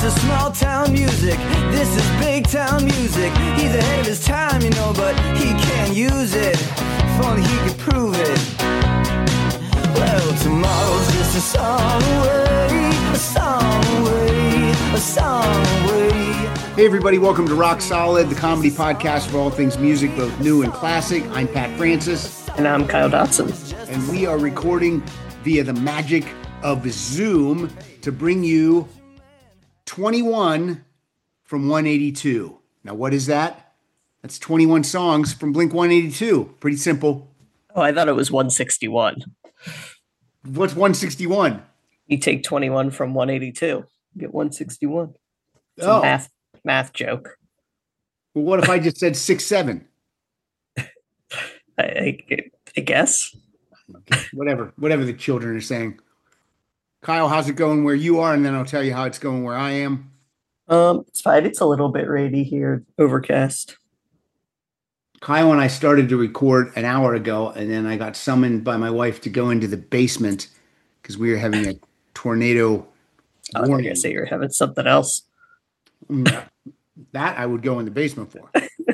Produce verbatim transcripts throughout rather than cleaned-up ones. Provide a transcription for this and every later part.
is small town music. This is big town music. He's ahead of his time, you know, but he can't use it. If only he could prove it. Well, tomorrow's just a song away, a song away, a song away. Hey everybody, welcome to Rock Solid, the comedy podcast for all things music, both new and classic. I'm Pat Francis. And I'm Kyle Dotson. And we are recording via the magic of Zoom to bring you twenty-one from one eighty-two. Now, what is that? That's twenty-one songs from Blink one eighty-two. Pretty simple. Oh, I thought it was one sixty-one. What's one sixty-one? You take twenty-one from one eighty-two. You get one sixty-one. It's oh. a math, math joke. Well, what if I just said six seven? I, I, I guess. Okay. Whatever. Whatever the children are saying. Kyle, how's it going where you are? And then I'll tell you how it's going where I am. Um, it's fine. It's a little bit rainy here. Overcast. Kyle and I started to record an hour ago, and then I got summoned by my wife to go into the basement because we were having a tornado I was warning. going to say you're having something else. That I would go in the basement for.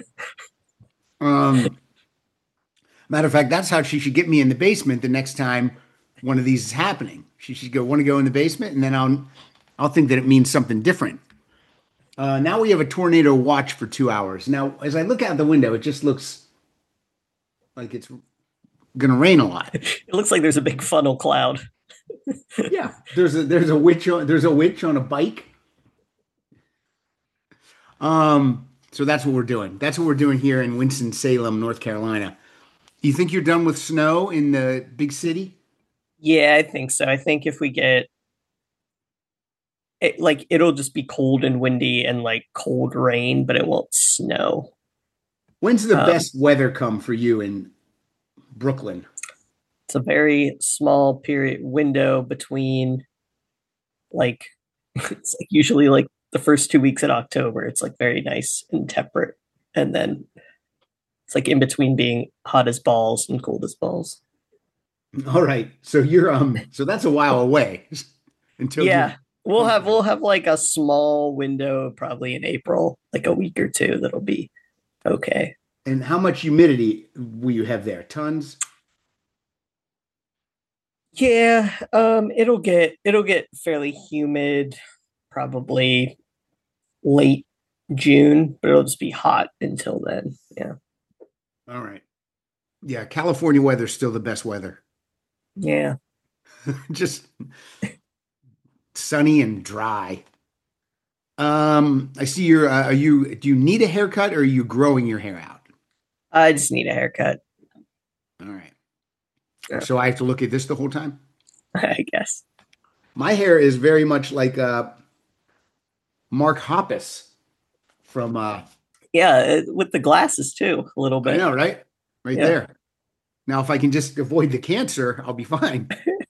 um, matter of fact, that's how she should get me in the basement the next time one of these is happening. She should go, want to go in the basement, and then I'll, I'll think that it means something different. Uh, now we have a tornado watch for two hours. Now, as I look out the window, it just looks like it's going to rain a lot. It looks like there's a big funnel cloud. Yeah, there's a there's a witch on there's a witch on a bike. Um, so that's what we're doing. That's what we're doing here in Winston-Salem, North Carolina. You think you're done with snow in the big city? Yeah, I think so. I think if we get it, like, it'll just be cold and windy and like cold rain, but it won't snow. When's the um, best weather come for you in Brooklyn? It's a very small period window between like, it's like usually like the first two weeks in October. It's like very nice and temperate. And then it's like in between being hot as balls and cold as balls. All right. So you're, um, so that's a while away until. Yeah. We'll have, we'll have like a small window probably in April, like a week or two. That'll be okay. And how much humidity will you have there? Tons? Yeah, um, it'll get it'll get fairly humid, probably late June, but it'll just be hot until then. Yeah. All right. Yeah, California weather's still the best weather. Yeah. Just sunny and dry. Um, I see you're. Uh, are you? Do you need a haircut, or are you growing your hair out? I just need a haircut. All right. So I have to look at this the whole time? I guess. My hair is very much like uh, Mark Hoppus from... Uh, yeah, with the glasses too, a little bit. I know, right? Right yeah. there. Now, if I can just avoid the cancer, I'll be fine.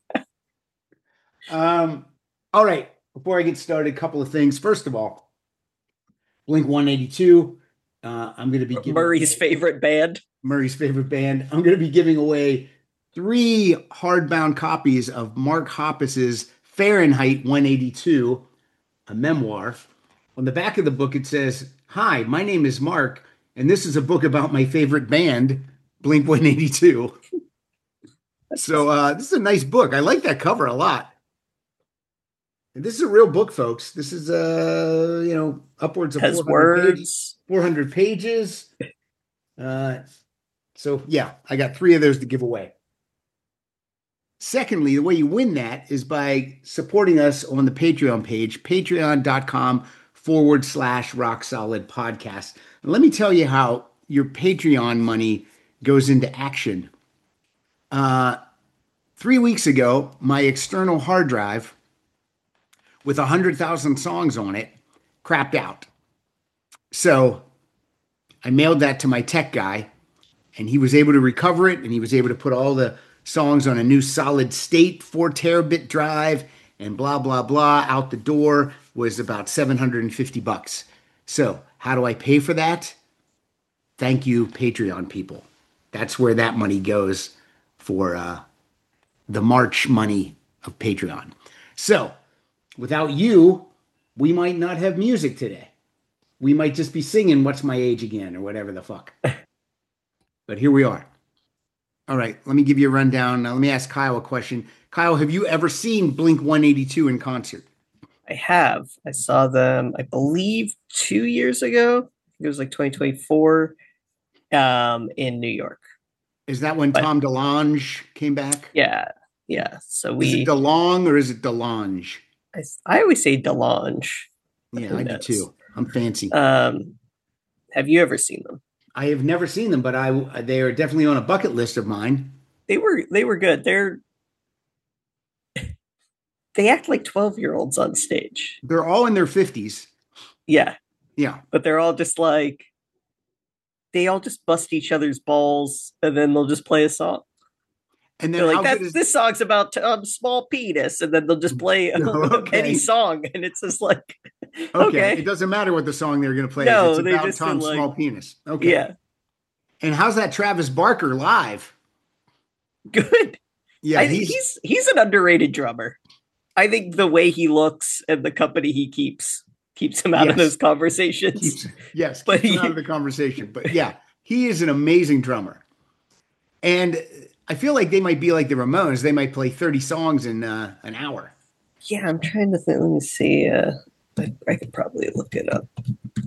um, all right. Before I get started, a couple of things. First of all, Blink one eighty-two. Uh, I'm going to be giving... Murray's favorite band. Murray's favorite band. I'm going to be giving away three hardbound copies of Mark Hoppus's Fahrenheit one eighty-two, a memoir. On the back of the book, it says, "Hi, my name is Mark, and this is a book about my favorite band, Blink one eighty-two." So uh, this is a nice book. I like that cover a lot. And this is a real book, folks. This is, uh, you know, upwards of Has four hundred words. pages. four hundred pages. Uh, so, yeah, I got three of those to give away. Secondly, the way you win that is by supporting us on the Patreon page, patreon.com forward slash rock solid podcast. And let me tell you how your Patreon money goes into action. Uh, three weeks ago, my external hard drive with one hundred thousand songs on it crapped out. So I mailed that to my tech guy, and he was able to recover it, and he was able to put all the songs on a new solid state four terabit drive, and blah, blah, blah. Out the door was about seven hundred fifty bucks. So how do I pay for that? Thank you, Patreon people. That's where that money goes for uh, the March money of Patreon. So without you, we might not have music today. We might just be singing What's My Age Again or whatever the fuck. But here we are. All right, let me give you a rundown. Now, let me ask Kyle a question. Kyle, have you ever seen Blink one eighty-two in concert? I have. I saw them, I believe, two years ago. I think it was like twenty twenty-four um, in New York. Is that when But- Tom DeLonge came back? Yeah, yeah. So Is we. it DeLong or is it DeLonge? I, I always say DeLonge. Yeah, Who I do knows? too. I'm fancy. Um, have you ever seen them? I have never seen them, but I they are definitely on a bucket list of mine. They were they were good. They're they act like twelve year olds on stage. They're all in their fifties. Yeah, Yeah. but they're all just like they all just bust each other's balls, and then they'll just play a song. And then They're how like, that, good is this song's about Tom's small penis, and then they'll just play Okay. any song, and it's just like, okay. okay. It doesn't matter what the song they're going to play. No, it's they about just Tom's did, like- small penis. Okay. yeah, And how's that Travis Barker live? good. Yeah, I think he's, he's he's an underrated drummer. I think the way he looks and the company he keeps keeps him out of Yes. those conversations. keeps, yes, But keeps him he- out of the conversation. But yeah, he is an amazing drummer. And I feel like they might be like the Ramones. They might play thirty songs in uh, an hour. Yeah, I'm trying to think. Let me see. Uh, I, I could probably look it up.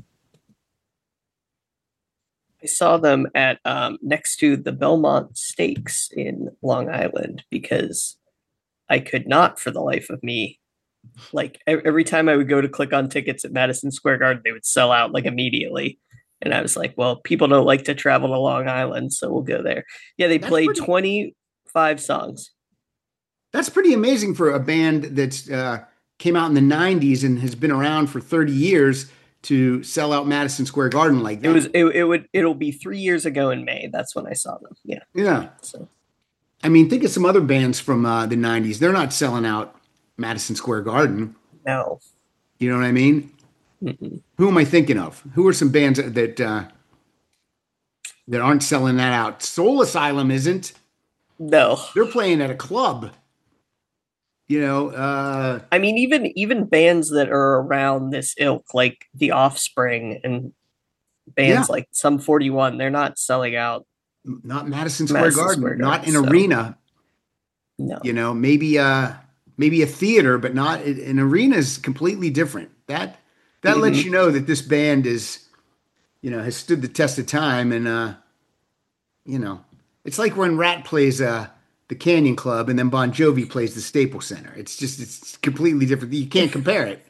I saw them at um, next to the Belmont Stakes in Long Island because I could not, for the life of me, like e- every time I would go to click on tickets at Madison Square Garden, they would sell out like immediately. And I was like, well, people don't like to travel to Long Island, so we'll go there. Yeah, they That's played pretty- twenty-five songs. That's pretty amazing for a band that's uh, came out in the nineties and has been around for thirty years to sell out Madison Square Garden like that. It was it, it would it'll be three years ago in May. That's when I saw them. Yeah. Yeah. So I mean, think of some other bands from uh, the nineties. They're not selling out Madison Square Garden. no. You know what I mean? Mm-mm. Who am I thinking of? Who are some bands that that, uh, that aren't selling that out? Soul Asylum isn't. No. They're playing at a club. You know, uh, I mean, even even bands that are around this ilk, like The Offspring and bands Yeah. like Sum forty-one, they're not selling out. not Madison Square Madison Garden, Square not Garden, an so- arena. No. You know, maybe uh maybe a theater, but not an arena is completely different. That that lets Mhm. you know that this band is, you know, has stood the test of time. And uh, you know, it's like when Rat plays uh the Canyon Club and then Bon Jovi plays the Staples Center. It's just it's completely different. You can't compare it.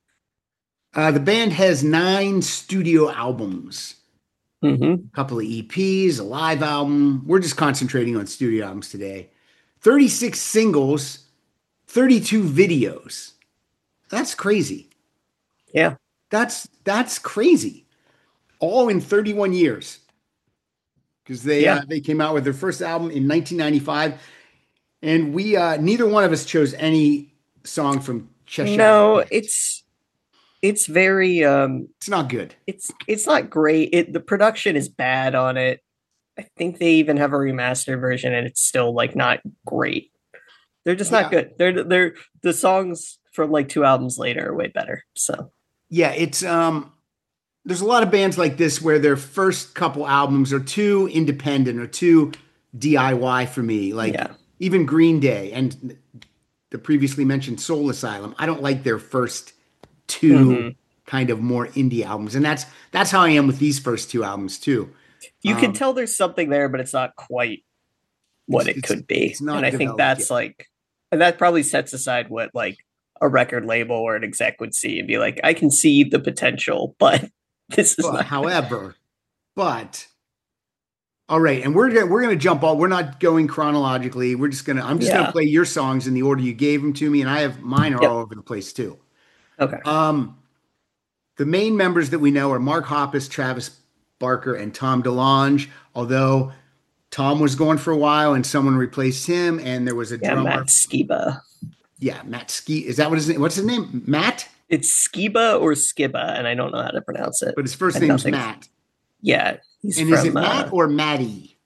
Uh, the band has nine studio albums, hmm a couple of E Ps, a live album. We're just concentrating on studio albums today. thirty-six singles, thirty-two videos. That's crazy. Yeah. That's that's crazy. All in thirty-one years. Because they Yeah. uh, they came out with their first album in nineteen ninety-five, and we uh, neither one of us chose any song from Cheshire. No, it's it's very um It's not good. it's it's not great. It the production is bad on it. I think they even have a remastered version and it's still like not great. They're just not Yeah. good. They're they're the songs from like two albums later are way better. So Yeah, it's um there's a lot of bands like this where their first couple albums are too independent or too D I Y for me. Like Yeah. even Green Day and the previously mentioned Soul Asylum. I don't like their first two Mhm. kind of more indie albums. And that's that's how I am with these first two albums too. you can Um, tell there's something there, but it's not quite what It's- it it's- could be. it's not And I think developed that's yet. like and that probably sets aside what like a record label or an exec would see and be like, I can see the potential, but this is But, not however, but all right, and we're gonna we're gonna jump all. We're not going chronologically. We're just gonna. I'm just Yeah. gonna play your songs in the order you gave them to me, and I have mine are Yep. all over the place too. okay. Um, the main members that we know are Mark Hoppus, Travis Barker, and Tom DeLonge. Although Tom was gone for a while, and someone replaced him, and there was a Yeah, drummer. Matt Skiba. Yeah, Matt Ski. Is that what his name? What's his name? Matt, It's Skiba or Skiba, and I don't know how to pronounce it. but his first And name's nothing- Matt. Yeah, he's And from is it Matt uh, or Matty?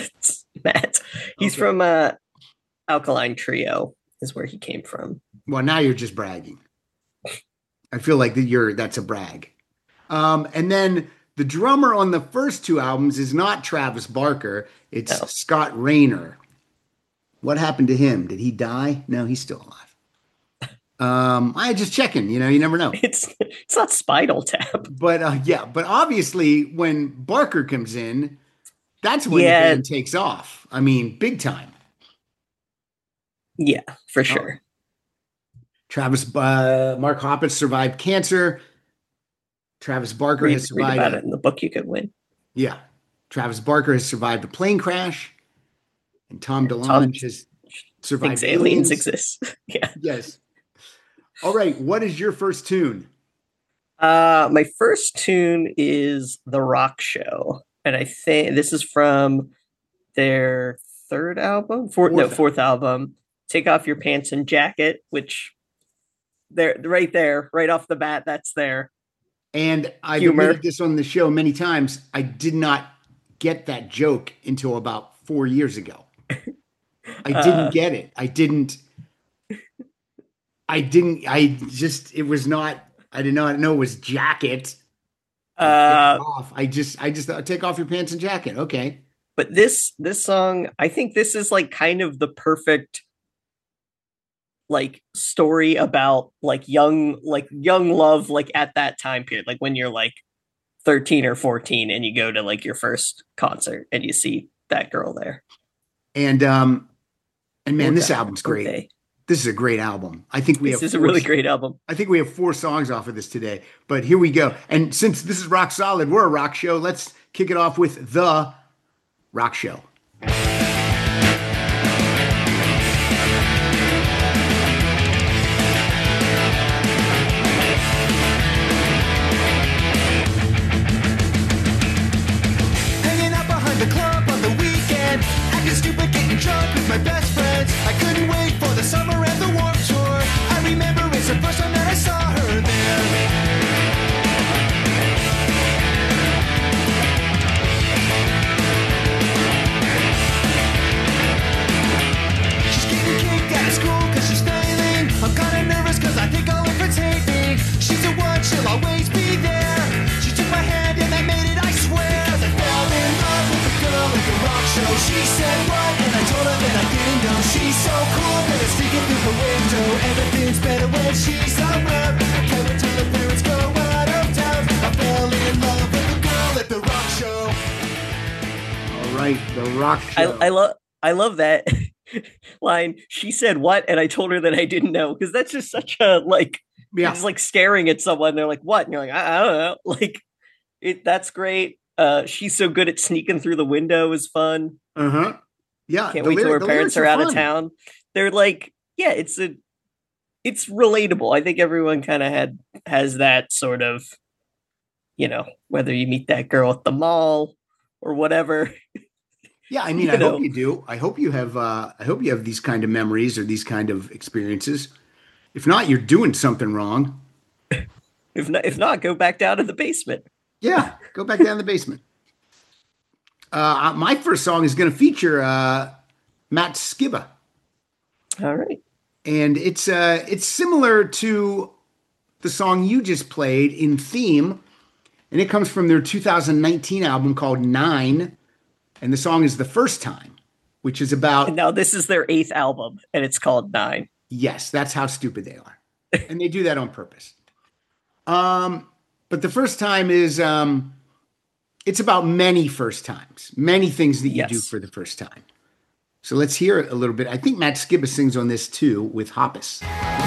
Matt. He's Okay. from uh, Alkaline Trio, is where he came from. Well, now you're just bragging. I feel like that you're that's a brag. Um, and then the drummer on the first two albums is not Travis Barker. It's No. Scott Rayner. What happened to him? Did he die? No, he's still alive. Um, I just checking, you know, you never know. It's it's not Spinal Tap. But uh, yeah, but obviously when Barker comes in, that's when Yeah. the band takes off. I mean, big time. Yeah, for sure. Travis, uh, Mark Hoppus survived cancer. Travis Barker Read, has read survived. about a- it in the book you could win. Yeah. Travis Barker has survived a plane crash. And Tom Tom DeLonge has survived Thinks aliens exist. Yeah. Yes. All right. What is your first tune? Uh, my first tune is The Rock Show. And I think this is from their third album, fourth, no, Fourth. fourth album, Take Off Your Pants and Jacket, which they're right there, right off the bat, that's there. And I've Humor. admitted this on the show many times. I did not get that joke until about four years ago. I didn't Uh, get it. I didn't. I didn't. I just. It was not. I did not know it was jacket. Uh, Take off. I just. I just thought, take off your pants and jacket. Okay. but this this song, I think this is like kind of the perfect like story about like young like young love like at that time period, like when you're like thirteen or fourteen and you go to like your first concert and you see that girl there. And um, and man, this Okay. album's great. Okay. This is a great album. I think we This have. is a four- really great album. I think we have four songs off of this today. But here we go. And since this is Rock Solid, we're a rock show. Let's kick it off with the Rock Show. Hanging out behind the club on the weekend, acting stupid, getting drunk with my best friends. I couldn't wait for the summer and the Warped Tour. I remember it's the first time that I saw her there. She's getting kicked out of school cause she's failing. I'm kinda nervous cause I think I'll invitate me. She's the one, she'll always be there. She took my hand and I made it, I swear. Cause I fell in love with the girl at the rock show. She said what? And I told her that I didn't know. She's so cool that it's sneaking through the window. Everything's better when she's around. Can't wait till the parents go out of town. I fell in love with the girl at the rock show. All right, the Rock Show. I, I love I love that line. She said what? And I told her that I didn't know. Because that's just such a like yeah. it's like staring at someone. They're like, what? And you're like, I, I don't know. Like it that's great. Uh she's so good at sneaking through the window is fun. Uh huh. Yeah. Can't the wait till lyri- her the parents lyrics are out of fun. town. They're like, yeah, it's a it's relatable. I think everyone kind of had has that sort of, you know, whether you meet that girl at the mall or whatever. Yeah, I mean, You I know. hope you do. I hope you have. Uh, I hope you have these kind of memories or these kind of experiences. If not, you're doing something wrong. If not, if not, go back down to the basement. Yeah, go back down the basement. Uh, my first song is going to feature uh, Matt Skiba, All right. and it's uh, it's similar to the song you just played in theme, and it comes from their two thousand nineteen album called Nine, and the song is "The First Time," which is about And now this is their eighth album, and it's called Nine. yes, that's how stupid they are, and they do that on purpose. Um, but the first time is um, it's about many first times, many things that you Yes. do for the first time. So let's hear it a little bit. I think Matt Skiba sings on this too with Hoppus.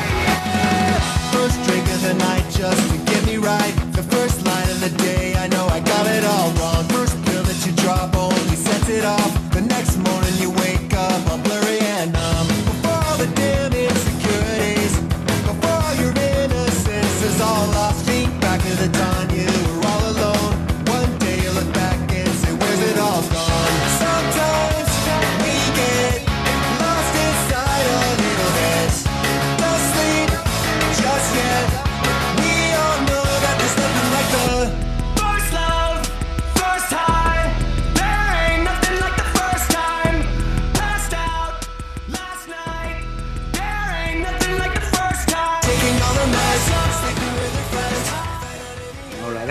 First drink of the night just to get me right. The first line of the day, I know I got it all wrong. First pill that you drop only sets it off. The next morning you wake up all blurry and numb. Before all the damn insecurities, before all your innocence is all lost. Think back to the time you were all alone. One day you look back and say, where's it all gone? Sometimes we get lost inside our little heads. Don't sleep just yet. We all know that there's nothing like the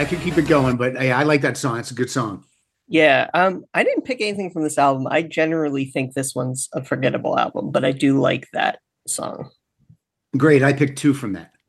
I could keep it going, but hey, I like that song. It's a good song. Yeah, um, I didn't pick anything from this album. I generally think this one's a forgettable album, but I do like that song. Great. I picked two from that.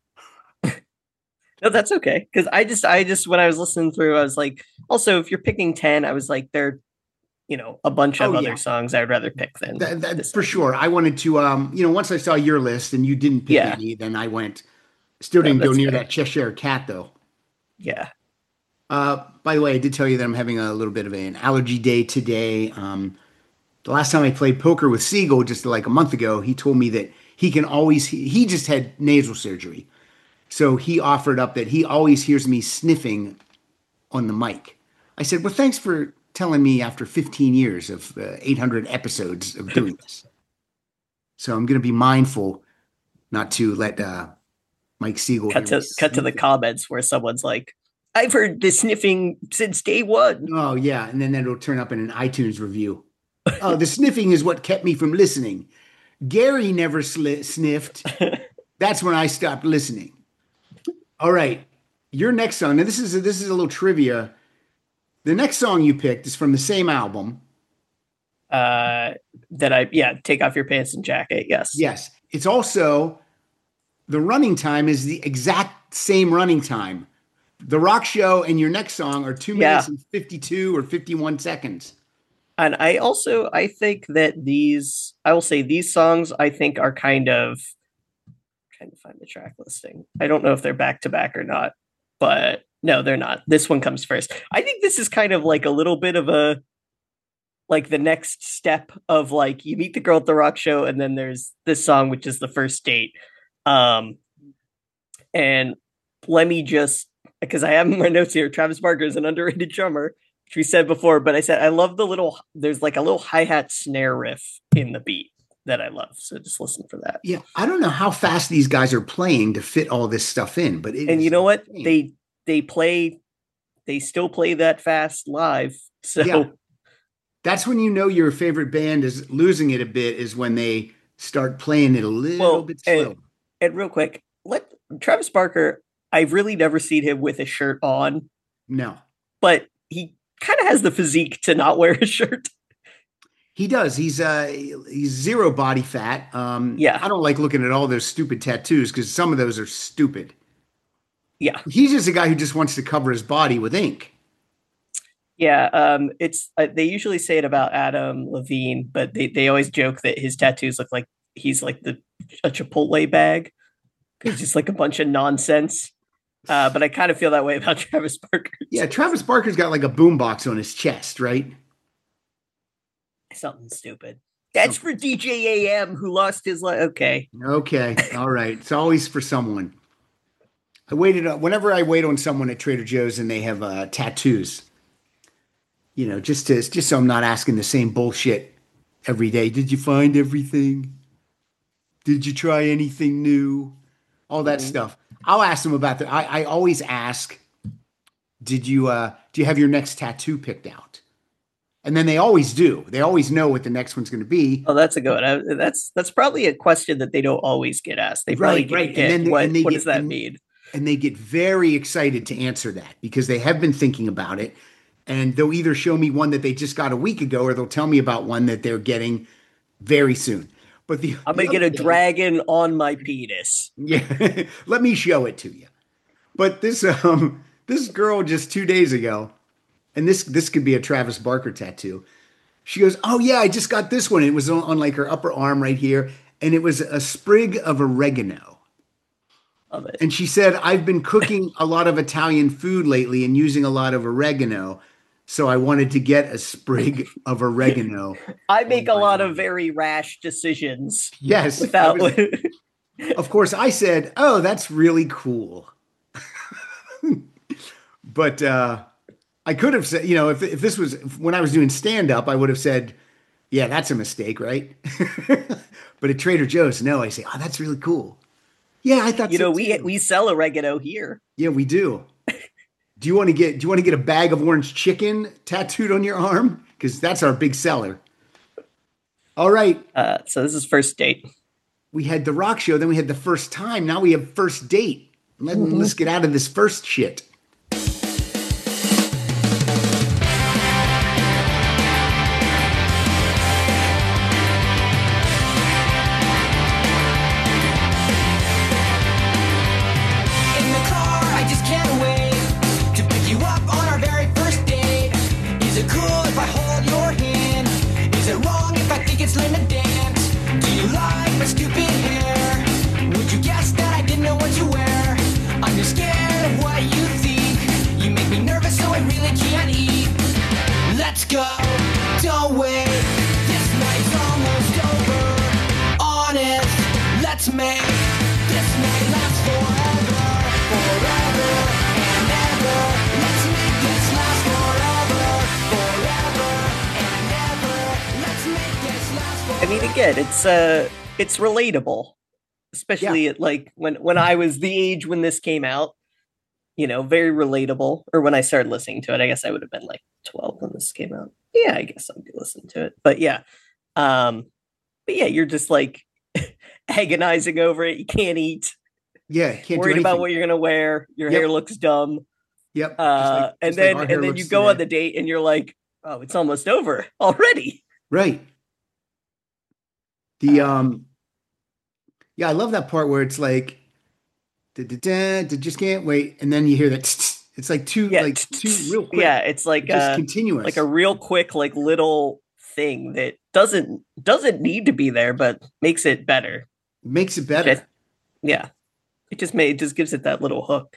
No, that's okay. Because I just, I just, when I was listening through, I was like, also, if you're picking ten, I was like, there, you know, a bunch of Oh, other yeah. songs I'd rather pick than That, that, this for album. sure. I wanted to, um, you know, once I saw your list and you didn't pick Yeah. any, then I went, still No, didn't go that's near fair. that Cheshire Cat though. Yeah. Uh, by the way, I did tell you that I'm having a little bit of an allergy day today. Um, the last time I played poker with Siegel, just like a month ago, he told me that he can always, he, he just had nasal surgery. So he offered up that he always hears me sniffing on the mic. I said, well, thanks for telling me after fifteen years of uh, eight hundred episodes of doing this. So I'm going to be mindful not to let uh, Mike Siegel Cut hear to me cut to the sniffing. comments where someone's like, I've heard this sniffing since day one. Oh, yeah. And then that'll turn up in an iTunes review. Oh, the sniffing is what kept me from listening. Gary never sli- sniffed. That's when I stopped listening. All right. Your next song. Now, this is a, this is a little trivia. The next song you picked is from the same album. Uh, that I, yeah, take off your pants and jacket. Yes. Yes. It's also, the running time is the exact same running time. The Rock Show and your next song are two minutes Yeah. and fifty-two or fifty-one seconds. And I also, I think that these, I will say these songs, I think are kind of, I'm trying to find the track listing. I don't know if they're back to back or not, but no, they're not. This one comes first. I think this is kind of like a little bit of a, like the next step of like, you meet the girl at the Rock Show, and then there's this song, which is the first date. Um, and let me just, because I have in my notes here, Travis Barker is an underrated drummer, which we said before, but I said I love the little, there's like a little hi-hat snare riff in the beat that I love. So just listen for that. Yeah, I don't know how fast these guys are playing to fit all this stuff in, but it And is you know what? insane. They they play, they still play that fast live. So Yeah. That's when you know your favorite band is losing it a bit, is when they start playing it a little Well, bit slow. and, and real quick, let Travis Barker, I've really never seen him with a shirt on, No, but he kind of has the physique to not wear a shirt. he does. He's uh he's zero body fat. Um, Yeah. I don't like looking at all those stupid tattoos because some of those are stupid. Yeah. He's just a guy who just wants to cover his body with ink. Yeah, um, it's uh, they usually say it about Adam Levine, but they, they always joke that his tattoos look like he's like the a Chipotle bag. It's just like a bunch of nonsense. Uh, but I kind of feel that way about Travis Barker. Yeah, Travis Barker's got like a boombox on his chest, right? Something stupid. That's for D J A M who lost his life. Okay. Okay, all right. It's always for someone. I waited uh, whenever I wait on someone at Trader Joe's and they have uh, tattoos. You know, just to just so I'm not asking the same bullshit every day. Did you find everything? Did you try anything new? All that Mhm. stuff. I'll ask them about that. I, I always ask, did you uh do you have your next tattoo picked out? And then they always do. They always know what the next one's going to be. Oh, that's a good one. I, that's that's probably a question that they don't always get asked. They probably Right, get, right. And get, then they- what, and they what get- does that and- mean? And they get very excited to answer that because they have been thinking about it. And they'll either show me one that they just got a week ago or they'll tell me about one that they're getting very soon. But the I'm the gonna get a other day- dragon on my penis. Yeah, let me show it to you. But this um this girl just two days ago, and this this could be a Travis Barker tattoo. She goes, "Oh yeah, I just got this one. It was on, on like her upper arm right here, and it was a sprig of oregano." Love it. And she said, "I've been cooking a lot of Italian food lately and using a lot of oregano, so I wanted to get a sprig of oregano." I make a Oh my lot God. of very rash decisions Yes, I without. was- of course, I said, "Oh, that's really cool." But uh, I could have said, you know, if if this was when I was doing stand up, I would have said, "Yeah, that's a mistake, right?" But at Trader Joe's, no, I say, "Oh, that's really cool." Yeah, I thought you so know, we too. we sell oregano here. Yeah, we do. Do you want to get do you want to get a bag of orange chicken tattooed on your arm? Because that's our big seller. All right. Uh, so this is first date. We had the rock show, then we had the first time. Now we have first date. Let, Mhm. Let's get out of this first shit. let's go. Don't wait, this night's almost over. Honest, let's make this night last forever. Forever and ever. Let's make this last forever. Forever and ever. Let's make this last forever. I mean, again, it's uh, it's relatable, especially Yeah. at like when when I was the age when this came out. You know, very relatable. Or when I started listening to it, I guess I would have been like twelve when this came out. Yeah, I guess I'd be listening to it. But yeah, um, but yeah, you're just like agonizing over it. You can't eat. Yeah, can't Worried do about anything. what you're gonna wear. Your Yep. hair looks dumb. Yep. just Uh, like- and just like then our hair and then looks you go on the today. date and you're like, oh, it's almost over already. Right. The Uh, um yeah, I love that part where it's like da, da, da, da, just can't wait, and then you hear that it's like two Yeah, like two real quick, yeah, it's like just uh, continuous. like a real quick, like little thing that doesn't doesn't need to be there, but makes it better. Makes it better. Just- yeah, it just made it just gives it that little hook.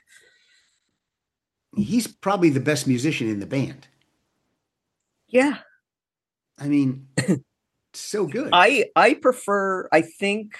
He's probably the best musician in the band. Yeah, I mean, so good. I I prefer. I think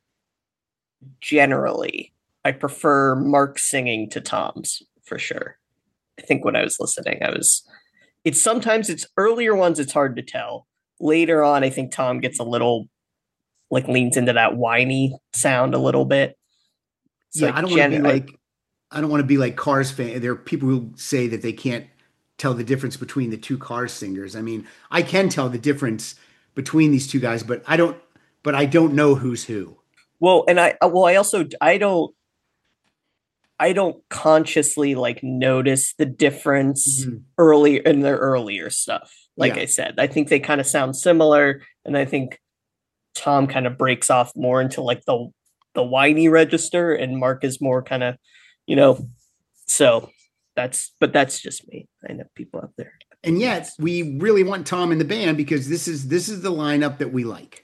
generally I prefer Mark singing to Tom's for sure. I think when I was listening, I was. It's sometimes it's earlier ones. It's hard to tell. Later on, I think Tom gets a little like leans into that whiny sound a little bit. So yeah, I don't want to be gen- I- like I don't want to be like Cars fan. There are people who say that they can't tell the difference between the two Cars singers. I mean, I can tell the difference between these two guys, but I don't. But I don't know who's who. Well, and I well, I also I don't I don't consciously like notice the difference Mhm. early in their earlier stuff. Like Yeah. I said, I think they kind of sound similar, and I think Tom kind of breaks off more into like the the whiny register, and Mark is more kind of, you know. So that's but that's just me. I know people out there. And yet, we really want Tom in the band because this is this is the lineup that we like.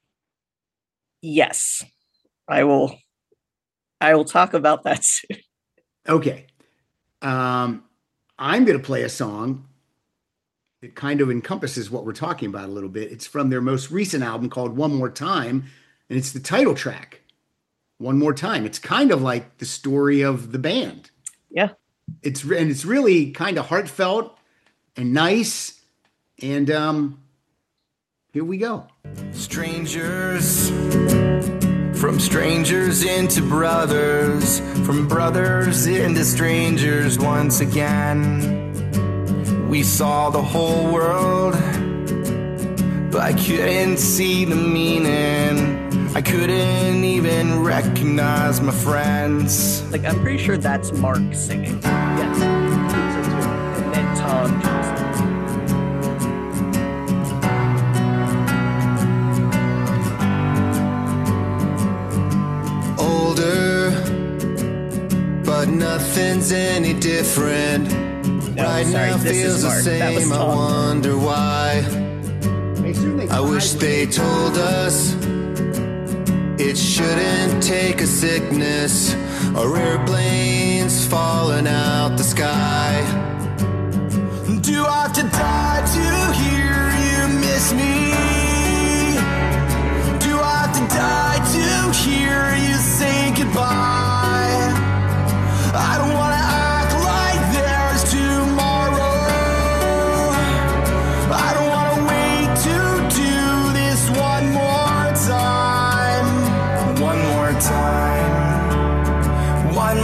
Yes, I will. I will talk about that soon. Okay. Um, I'm going to play a song that kind of encompasses what we're talking about a little bit. It's from their most recent album called One More Time, and it's the title track, One More Time. It's kind of like the story of the band. Yeah. It's re- and it's really kind of heartfelt and nice. And um, here we go. Strangers, from strangers into brothers, from brothers into strangers once again. We saw the whole world, but I couldn't see the meaning. I couldn't even recognize my friends. Like I'm pretty sure that's Mark singing. Yes. And then Tom joins in. Older, but nothing's any different. No, Right sorry, now this is feels the Mark. That was same. I Tom. wonder why. I wish they told us it shouldn't take a sickness or airplanes falling out the sky. Do I have to die to hear you miss me? Do I have to die to hear you say goodbye? I don't want to act like there's tomorrow. I don't want to wait to do this one more time. One more time. One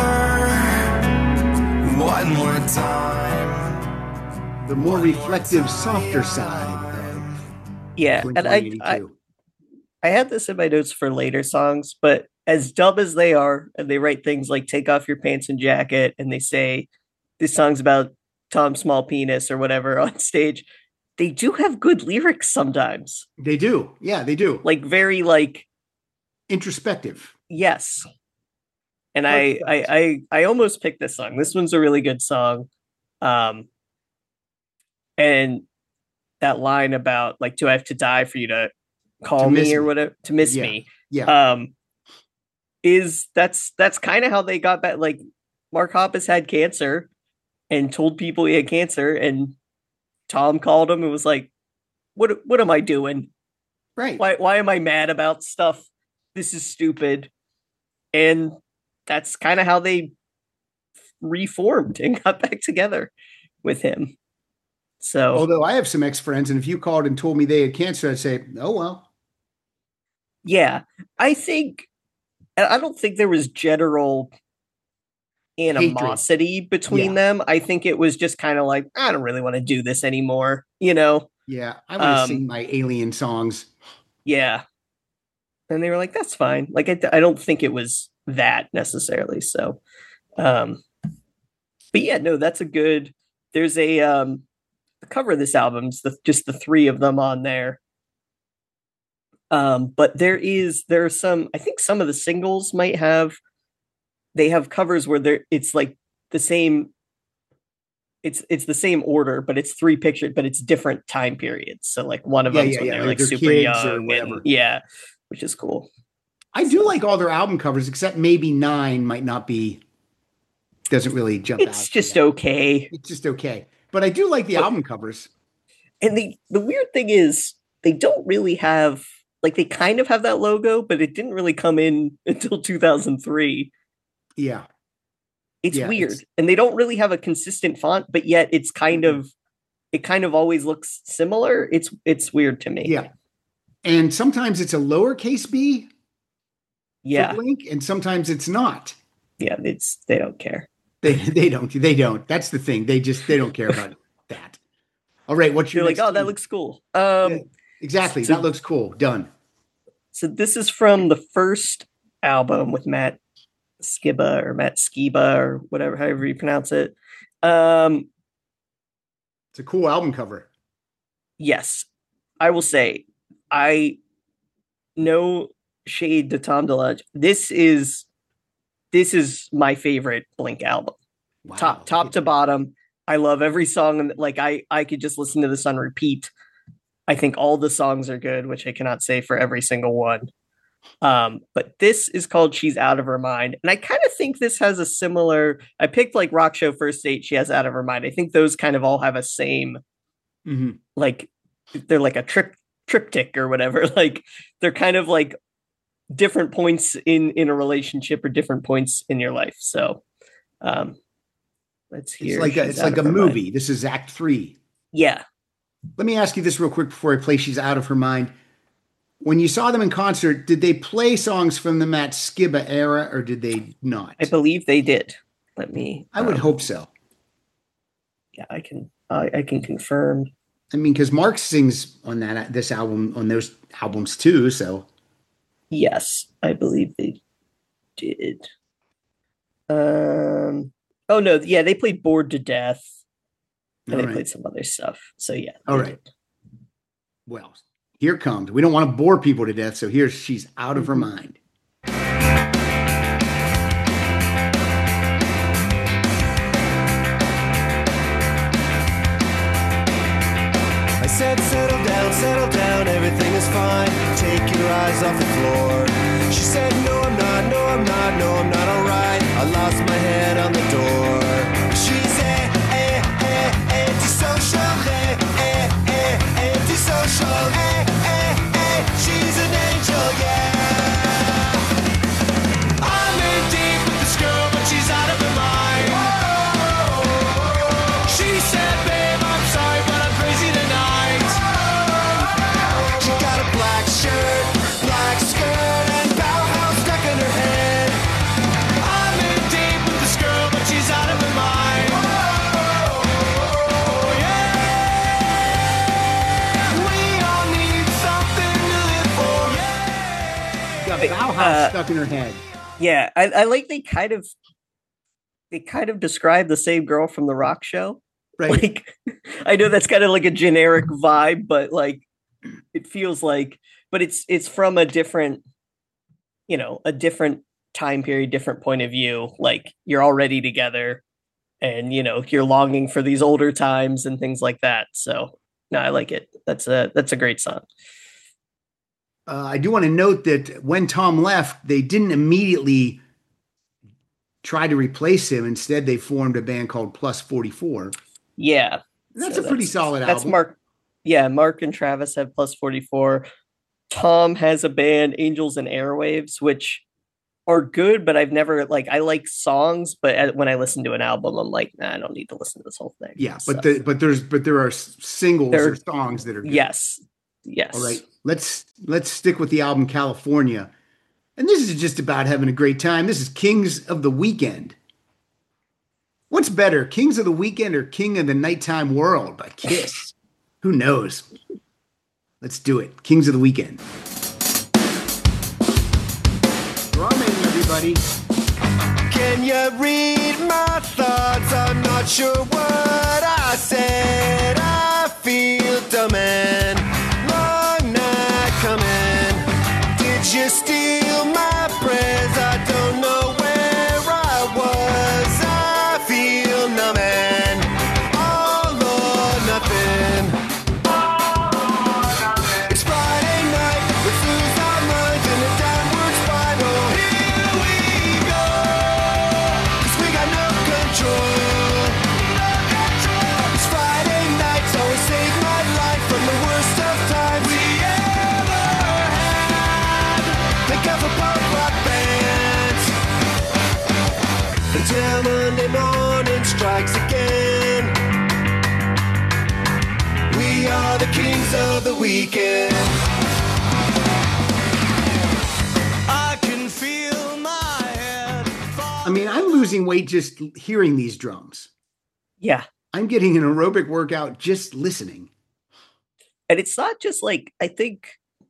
more. One more time. The more reflective, softer side of Yeah, Blink and one I, I eighty-two. I had this in my notes for later songs, but as dumb as they are, and they write things like "take off your pants and jacket," and they say this song's about Tom's small penis or whatever on stage, they do have good lyrics sometimes. They do. Yeah, they do. Like very like Introspective. yes. And I, I I I almost picked this song. This one's a really good song. Um and that line about like, do I have to die for you to call To miss me or me. whatever to miss Yeah. me? Yeah. Um is that's that's kind of how they got back. Like Mark Hoppus had cancer and told people he had cancer, and Tom called him and was like, "What what am I doing? Right. Why why am I mad about stuff? This is stupid." And that's kind of how they reformed and got back together with him. So, although I have some ex-friends, and if you called and told me they had cancer, I'd say, "Oh well." Yeah, I think I don't think there was general animosity Hatred. between yeah. them. I think it was just kind of like, I don't really want to do this anymore, you know? Yeah, I want to um, sing my Alien songs. Yeah. And they were like, that's fine. Like, I, I don't think it was that necessarily. So, um, but yeah, no, that's a good, there's a, um, the cover of this album's the, just the three of them on there. Um, but there is, there are some, I think some of the singles might have, they have covers where they're, it's like the same, it's, it's the same order, but it's three pictures, but it's different time periods. So like one of yeah, them's yeah, when yeah. they're like like they're super young and, yeah, which is cool. I do like all their album covers, except maybe Nine might not be, doesn't really jump it's out. It's just okay. It's just okay. But I do like the but, album covers. And the, the weird thing is they don't really have, like they kind of have that logo, but it didn't really come in until two thousand three. Yeah. It's yeah, weird. It's, and they don't really have a consistent font, but yet it's kind mm-hmm. of, it kind of always looks similar. It's, it's weird to me. Yeah. And sometimes it's a lowercase b. Yeah. Blink, and sometimes it's not. Yeah. It's, they don't care. They, they don't, they don't. That's the thing. They just, they don't care about that. All right. What's your You're like, oh, team? that looks cool. Um, yeah, exactly. So, that looks cool. Done. So this is from the first album with Matt Skiba or Matt Skiba or whatever, however you pronounce it. Um, it's a cool album cover. Yes. I will say, I no shade to Tom DeLonge. This is, this is my favorite Blink album. Wow. Top, top to bottom. I love every song. Like I, I could just listen to this on repeat. I think all the songs are good, which I cannot say for every single one. Um, but this is called She's Out of Her Mind. And I kind of think this has a similar, I picked like Rock Show First Date, She Has Out of Her Mind. I think those kind of all have a same, mm-hmm. like they're like a trip triptych or whatever. Like they're kind of like different points in, in a relationship or different points in your life. So um, let's hear. It's like a, it's like a movie. Mind. This is act three. Yeah. Let me ask you this real quick before I play She's Out of Her Mind. When you saw them in concert, did they play songs from the Matt Skiba era or did they not? I believe they did. Let me. I would um, hope so. Yeah, I can. Uh, I can confirm. I mean, because Mark sings on that this album on those albums too. So. Yes, I believe they did. Um. Oh no! Yeah, they played "Bored to Death." And All they right. played some other stuff. So, yeah. All right. Did. Well, here comes. We don't want to bore people to death. So here's She's Out of Her Mind. I said, settle down, settle down. Everything is fine. Take your eyes off the floor. She said, no, I'm not. No, I'm not. No, I'm not all right. I lost my head on the door. She's a Antisocial, eh, eh, eh, antisocial, eh, eh, eh, she's an angel, yeah. I'm in deep with this girl, but she's out of her mind. She said, babe, I'm sorry, but I'm crazy tonight. She got a black shirt, black skirt, and Bauhaus stuck in her head. I'm in deep with this girl, but she's out of her mind. Bauhaus uh, stuck in her head. Yeah, I, I like they kind of they kind of describe the same girl from the Rock Show. Right. Like I know that's kind of like a generic vibe, but like it feels like but it's it's from a different, you know, a different time period, different point of view. Like you're already together and you know, you're longing for these older times and things like that. So no, I like it. That's a that's a great song. Uh, I do want to note that when Tom left, they didn't immediately try to replace him. Instead, they formed a band called Plus forty-four. Yeah. That's So a pretty solid That's album. Mark. Yeah, Mark and Travis have plus forty-four. Tom has a band, Angels and Airwaves, which are good, but I've never like I like songs, but uh, when I listen to an album, I'm like, nah, I don't need to listen to this whole thing. Yeah, So but the but there's but there are s- singles There- or songs that are good. yes, yes. All right, let's let's stick with the album California. And this is just about having a great time. This is Kings of the Weekend. What's better, Kings of the Weekend or King of the Nighttime World by Kiss? Who knows? Let's do it. Kings of the Weekend. Drumming, everybody. Can you read my thoughts? I'm not sure what I said. I feel dumb and long night coming. Did you steal my prayers? I don't know where I was. I feel numb and all or nothing. It's Friday night. Let's lose our minds in a downward spiral. Here we go. 'Cause we got no control. It's Friday nights always save my life from the worst of times we ever had. Think of a punk rock bands until Monday morning strikes again. We are the kings of the weekend. I can feel my head. I mean, I'm losing weight just hearing these drums. Yeah. I'm getting an aerobic workout just listening. And it's not just like I think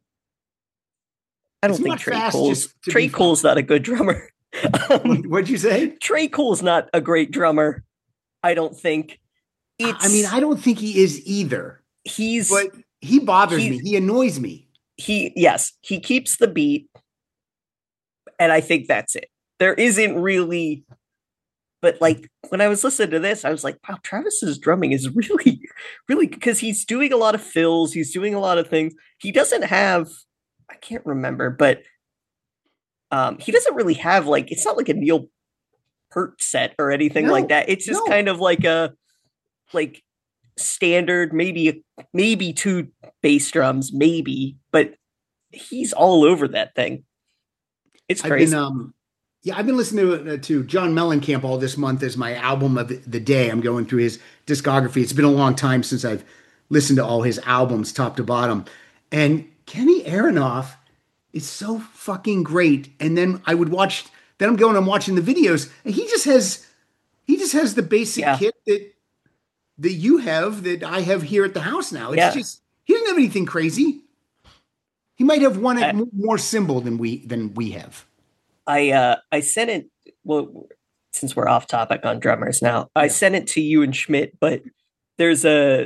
I don't It's think not Trey fast Cole's just to Trey be Cole's not a good drummer. Um, What'd you say? Trey Cole's not a great drummer. I don't think. It's I mean, I don't think he is either, he's but he bothers he- me. He annoys me. he yes, he keeps the beat, and I think that's it. There isn't really, but like when I was listening to this, I was like, wow, Travis's drumming is really, really because he's doing a lot of fills, he's doing a lot of things. He doesn't have, I can't remember, but um, he doesn't really have like it's not like a Neil Peart set or anything No, like that. It's just no. kind of like a like standard, maybe maybe two bass drums, maybe, but he's all over that thing. It's I've crazy. been, um, yeah, I've been listening to, uh, to John Mellencamp all this month as my album of the day. I'm going through his discography. It's been a long time since I've listened to all his albums, top to bottom. And Kenny Aronoff is so fucking great. And then I would watch. Then I'm going. I'm watching the videos, and he just has, he just has the basic Yeah. kit that that you have that I have here at the house now. It's Yeah. just he doesn't have anything crazy. He might have one I- more symbol than we than we have. I uh I sent it well since we're off topic on drummers now. I Yeah. sent it to you and Schmidt, but there's a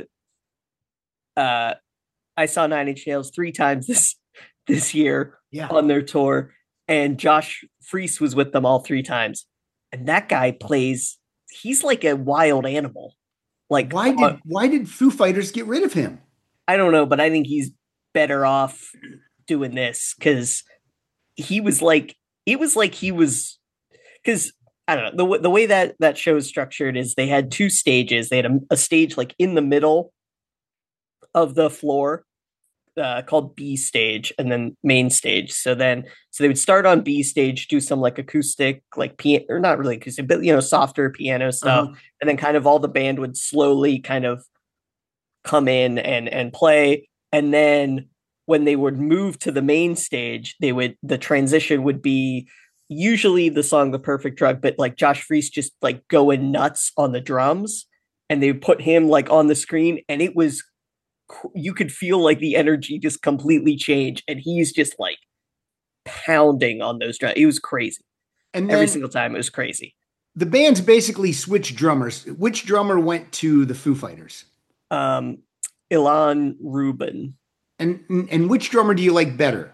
uh I saw Nine Inch Nails three times this this year Yeah. on their tour, and Josh Freese was with them all three times. And that guy plays he's like a wild animal. Like Why uh, did why did Foo Fighters get rid of him? I don't know, but I think he's better off doing this because he was like, it was like he was, because I don't know, the, w- the way that that show is structured is they had two stages. They had a, a stage like in the middle of the floor uh, called B stage and then main stage. So then, so they would start on B stage, do some like acoustic, like piano, or not really acoustic, but you know, softer piano stuff. Uh-huh. And then kind of all the band would slowly kind of come in and and play, and then when they would move to the main stage, they would the transition would be usually the song The Perfect Drug, but like Josh Freese just like going nuts on the drums, and they would put him like on the screen, and it was cr- you could feel like the energy just completely change, and he's just like pounding on those drums. It was crazy. And Every then single time it was crazy. the band's basically switched drummers. Which drummer went to the Foo Fighters? Um Ilan Rubin. And and which drummer do you like better?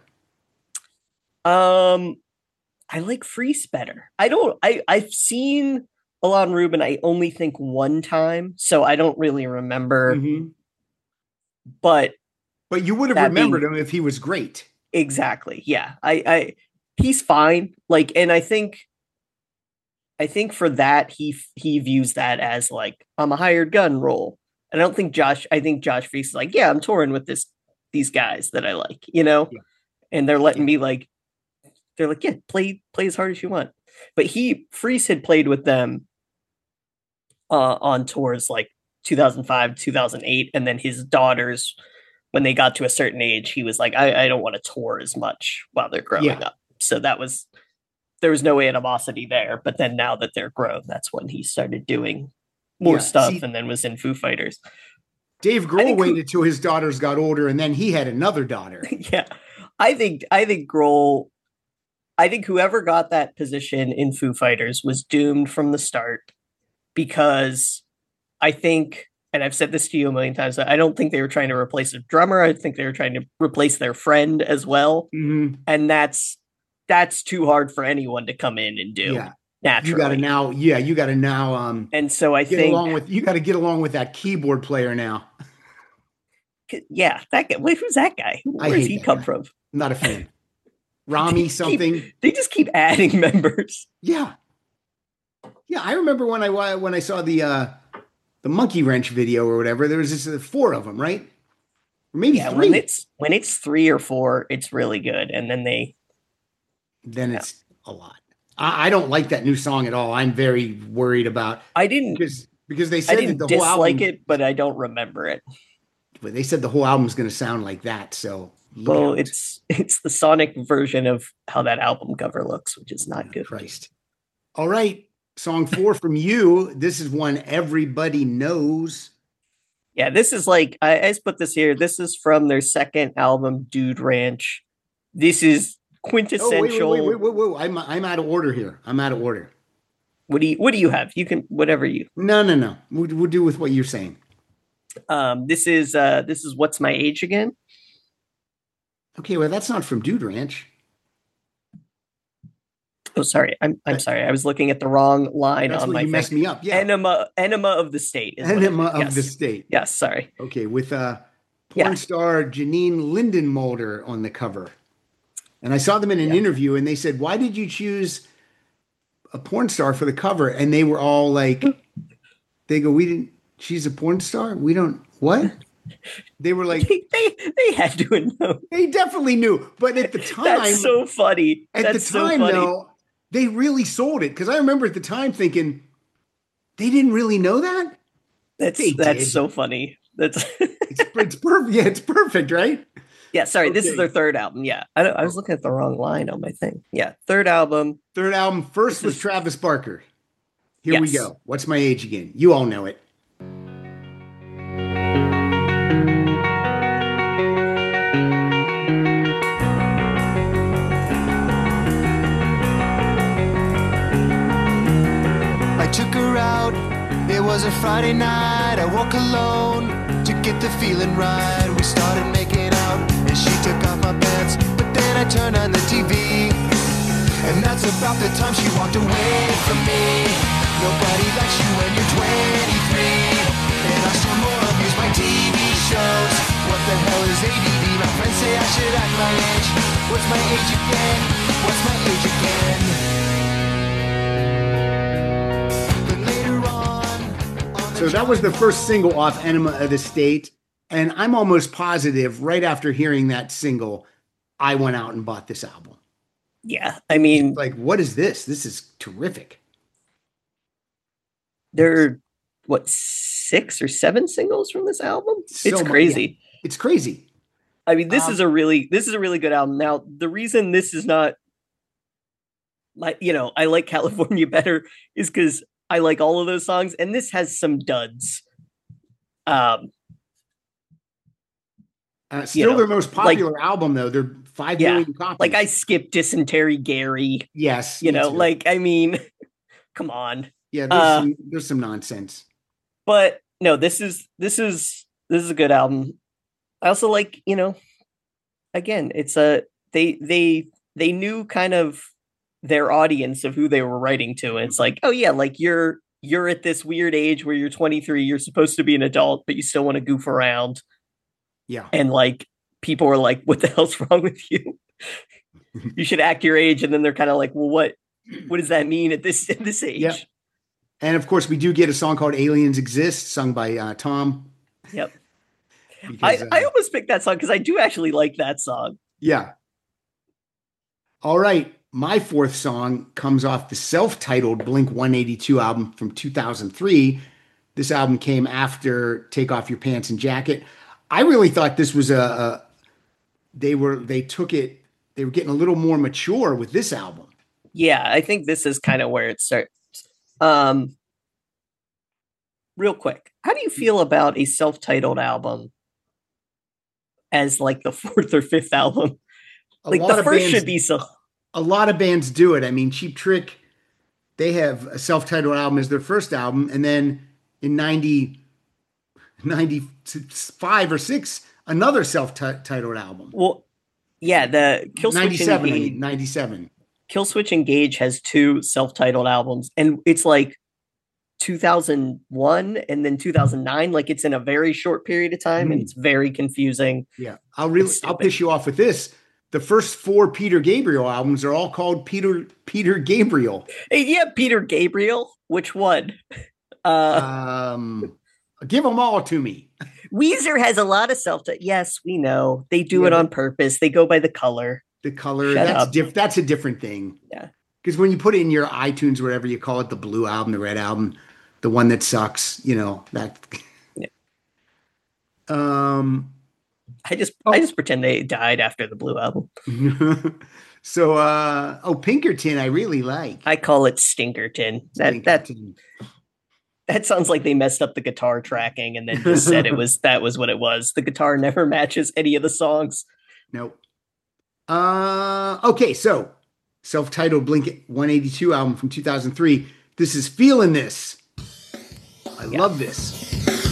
Um, I like Freese better. I don't. I I've seen Alon Rubin. I only think one time, so I don't really remember. Mhm. But But you would have That remembered being- him if he was great. exactly, yeah. I I he's fine. Like, and I think, I think for that he he views that as like I'm a hired gun role And I don't think Josh, I think Josh Freese is like, yeah, I'm touring with this, these guys that I like, you know, Yeah. and they're letting me like, they're like, yeah, play, play as hard as you want. But he, Freese had played with them uh, on tours like two thousand five, two thousand eight. And then his daughters, when they got to a certain age, he was like, I, I don't want to tour as much while they're growing Yeah. up. So that was, there was no animosity there. But then now that they're grown, that's when he started doing more Yeah, stuff see- and then was in Foo Fighters. Dave I Grohl think who- waited till his daughters got older, and then he had another daughter. Yeah. I think, I think Grohl, I think whoever got that position in Foo Fighters was doomed from the start because I think, and I've said this to you a million times, I don't think they were trying to replace a drummer. I think they were trying to replace their friend as well. Mhm. And that's, that's too hard for anyone to come in and do Yeah, naturally. you got to now. Yeah, you got to now. Um, and so I get think, along with. You got to get along with that keyboard player now. yeah, that guy, wait, who's that guy? I Where's hate he that come guy. from? Not a fan. Rami something. They just keep adding members. Yeah, yeah. I remember when I when I saw the uh, the Monkey Wrench video or whatever. There was just uh, four of them, right? Or maybe Yeah, three. when it's when it's three or four, it's really good. And then they then it's a lot. I, I don't like that new song at all. I'm very worried about I didn't because because they I said that didn't the whole dislike album. it, but I don't remember it. But they said the whole album's going to sound like that. So look Well, out. it's it's the Sonic version of how that album cover looks, which is not good. Christ. All right. Song four from you. This is one everybody knows. Yeah, this is like I, I just put this here. This is from their second album, Dude Ranch. This is Oh, quintessential. wait, wait, wait, wait, wait, wait. I'm, I'm out of order here. I'm out of order. What do you what do you have? You can whatever you. No, no, no. We'll, we'll do with what you're saying. Um, this is uh this is What's My Age Again? Okay, well, that's not from Dude Ranch. Oh, sorry. I'm I'm sorry. I was looking at the wrong line That's on what my you thing. messed me up. Yeah. Enema Enema of the State. Is what it- Enema of yes. the State. Yes, sorry. Okay, with uh, porn Yeah. star Janine Lindenmulder on the cover. And I saw them in an Yeah. interview and they said, why did you choose a porn star for the cover? And they were all like, they go, we didn't, she's a porn star? We don't, what? They were like, they, they they had to know. they definitely knew. But at the time, That's so funny. at That's the time so funny. though, they really sold it. Because I remember at the time thinking, they didn't really know that? That's they that's did. so funny. That's It's, it's perfect. Yeah, it's perfect, right? yeah. Sorry, this is Okay. their third album. Yeah, I, don't- I was looking at the wrong line on my thing. Yeah, third album. Third album, first This was is- Travis Barker. Here we Yes. go. What's My Age Again? You all know it. I took her out, it was a Friday night. I woke alone to get the feeling right. We started making out, and she took off my pants. But then I turned on the T V, and that's about the time she walked away from me. Nobody likes you when you're twenty-three, and I still more abuse my T V shows. What the hell is A D D? My friends say I should act my age. What's my age again? What's my age again? Then later on, on So that was the first single off Enema of the State. And I'm almost positive right after hearing that single, I went out and bought this album. Yeah, I mean, Like, what is this? This is terrific. there are what six or seven singles from this album. So it's mu- crazy. It's crazy. I mean, this Um, is a really this is a really good album. Now, the reason this is not like you know I like California better is because I like all of those songs, and this has some duds. Um, Uh, still know, their most popular album, though. They're five Yeah, million copies. like I skipped Dysentery Gary. yes, You me know, too. like I mean, come on. yeah, there's, uh, some, there's some nonsense. But no, this is this is this is a good album. I also like, you know, again, it's a they they they knew kind of their audience of who they were writing to. And it's like, oh yeah, like you're you're at this weird age where you're twenty-three, you're supposed to be an adult, but you still want to goof around. Yeah. And like people are like, what the hell's wrong with you? You should act your age. And then they're kind of like, well, what what does that mean at this at this age? Yeah. And of course, we do get a song called Aliens Exist, sung by uh, Tom. Yep. Because, I, I uh, almost picked that song because I do actually like that song. yeah. All right. My fourth song comes off the self-titled Blink one eighty-two album from two thousand three. This album came after Take Off Your Pants and Jacket. I really thought this was a, a they were they took it they were getting a little more mature with this album. Yeah, I think this is kind of where it starts. Um, real quick, how do you feel about a self-titled album as like the fourth or fifth album? A Like lot the of first bands, should be so. a lot of bands do it. I mean, Cheap Trick, they have a self-titled album as their first album, and then in ninety, ninety-five or six, another self-titled album. Well, yeah, the Killswitch ninety-seven, I Engage, mean, ninety-seven. Killswitch Engage has two self-titled albums, and it's like two thousand one and then two thousand nine. Like it's in a very short period of time, Mm. and it's very confusing. Yeah, I'll really It's I'll stupid. piss you off with this. The first four Peter Gabriel albums are all called Peter Peter Gabriel. Hey, yeah, Peter Gabriel. Which one? Uh, Um, give them all to me. Weezer has a lot of self. Yes, we know they do Yeah, it but- on purpose. They go by the color. The color, Shut that's up. diff- That's a different thing. Yeah. Because when you put in your iTunes, whatever you call it, the blue album, the red album, the one that sucks, you know that. Yeah. Um. I just Oh. I just pretend they died after the Blue album. so, uh, oh, Pinkerton, I really like. I call it Stinkerton. That that Pinkerton. that sounds like they messed up the guitar tracking and then just said it was that was what it was. The guitar never matches any of the songs. Nope. Uh, okay, so self-titled Blink one eighty-two album from two thousand three. This is Feeling This. I Yeah. love this.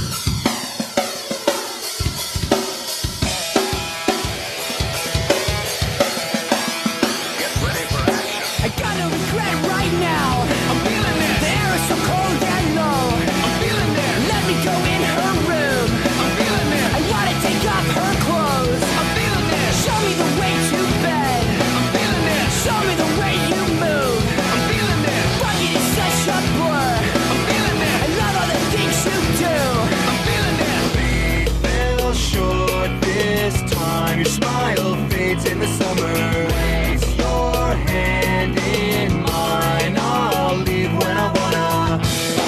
I got no regret right now. I'm feeling it. The air is so cold and low. I'm feeling it. Let me go in her room. I'm feeling it. I wanna take off her clothes. I'm feeling it. Show me the way to bed. I'm feeling it. Show me the way you move. I'm feeling it. Fuck it is such a blur. I'm feeling it. I love all the things you do. I'm feeling it. We fell short this time. Your smile fades in the summer. Place your hand in mine. I'll leave when I wanna.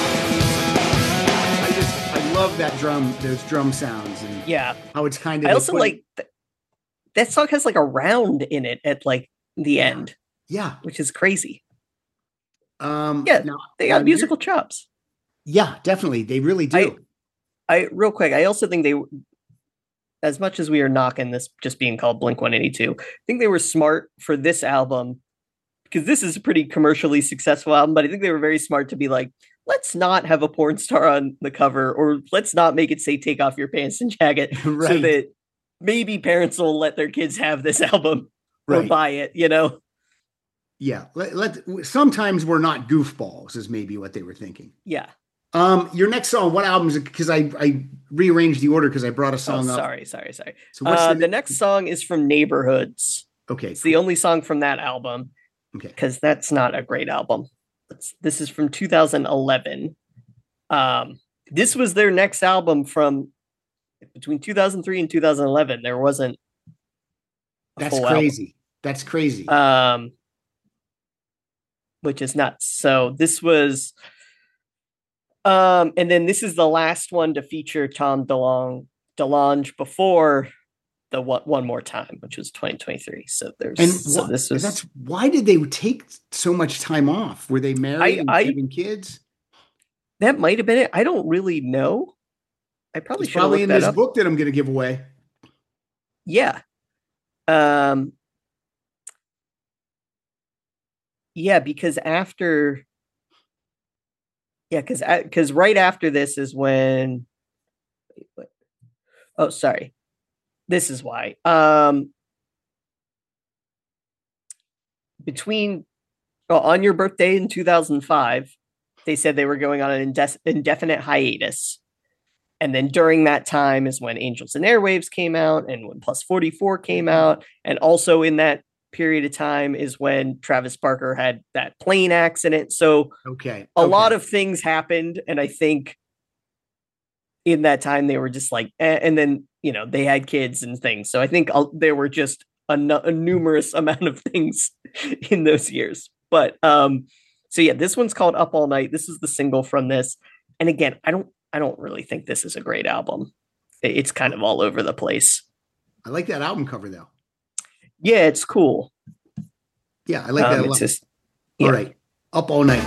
I just, I love that drum, those drum sounds, and Yeah. how it's kind of. I they also put it- like th- that song has like a round in it at like the end, yeah, which is crazy. um, Yeah, now- They now got musical chops. you're- Yeah, definitely, they really do. I real quick, I also think they, as much as we are knocking this just being called Blink one eighty-two, I think they were smart for this album because this is a pretty commercially successful album. But I think they were very smart to be like, let's not have a porn star on the cover, or let's not make it say "Take off your pants and jacket," so Right. that maybe parents will let their kids have this album or Right. buy it. You know? Yeah, let, let sometimes we're not goofballs, is maybe what they were thinking. Yeah. Um, your next song, what album is it? Because I I rearranged the order because I brought a Oh, song up. sorry, sorry, sorry. So what's Uh, the, the next song is from Neighborhoods. Okay, It's the only song from that album. Okay. Because that's not a great album. It's, this is from two thousand eleven. Um, this was their next album from between two thousand three and two thousand eleven. There wasn't. a that's full crazy. That's crazy. album, um, which is nuts. So this was. Um, and then this is the last one to feature Tom DeLonge, DeLonge before the one, one more time, which was twenty twenty-three. So there's and so wh- this was that's why did they take so much time off? Were they married I- and I- having kids? that might have been it. I don't really know. I probably It's should have probably looked in that this up. book that I'm going to give away. Yeah. Um Yeah, because after Yeah, cuz cuz right after this is when wait, what? Oh, sorry. This is why. Um between well, on your birthday in two thousand five, they said they were going on an indes- indefinite hiatus. And then during that time is when Angels and Airwaves came out and when Plus forty-four came out. And also in that period of time is when Travis Barker had that plane accident. So Okay. a okay. lot of things happened. And I think in that time they were just like, eh, and then, you know, they had kids and things. So I think I'll, there were just a, a numerous amount of things in those years. But um, so yeah, this one's called Up All Night. This is the single from this. And again, I don't, I don't really think this is a great album. It's kind of all over the place. I like that album cover though. Yeah, it's cool. Yeah, I like Um, that a it's lot. just, yeah. All right. Up All Night.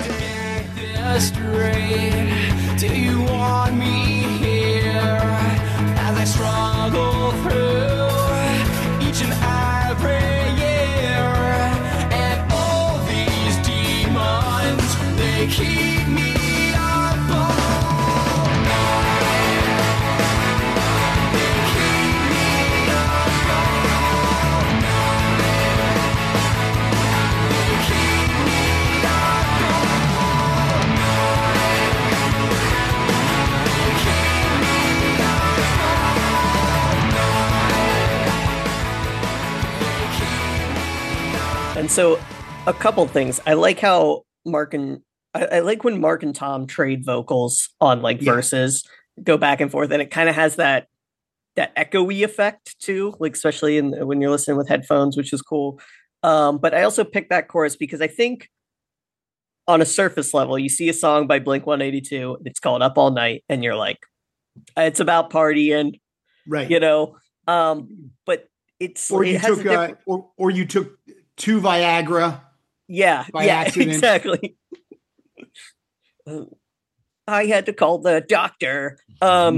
Straight. Do you want me here as I struggle through each and every year? And all these demons, they keep me up all night. They keep me up all night. They keep me up all night. They keep me up all night. They keep me up. And so a couple things. I like how Mark and I, I like when Mark and Tom trade vocals on like Yeah. verses, go back and forth, and it kind of has that that echoey effect too, like especially in when you're listening with headphones, which is cool. Um, but I also picked that chorus because I think on a surface level, you see a song by Blink one eighty-two, it's called Up All Night, and you're like, it's about partying, Right. you know. Um, but it's Or it you has a took different- uh, or or you took two Viagra. Yeah, by yeah, accident. exactly. Uh, I had to call the doctor. Um,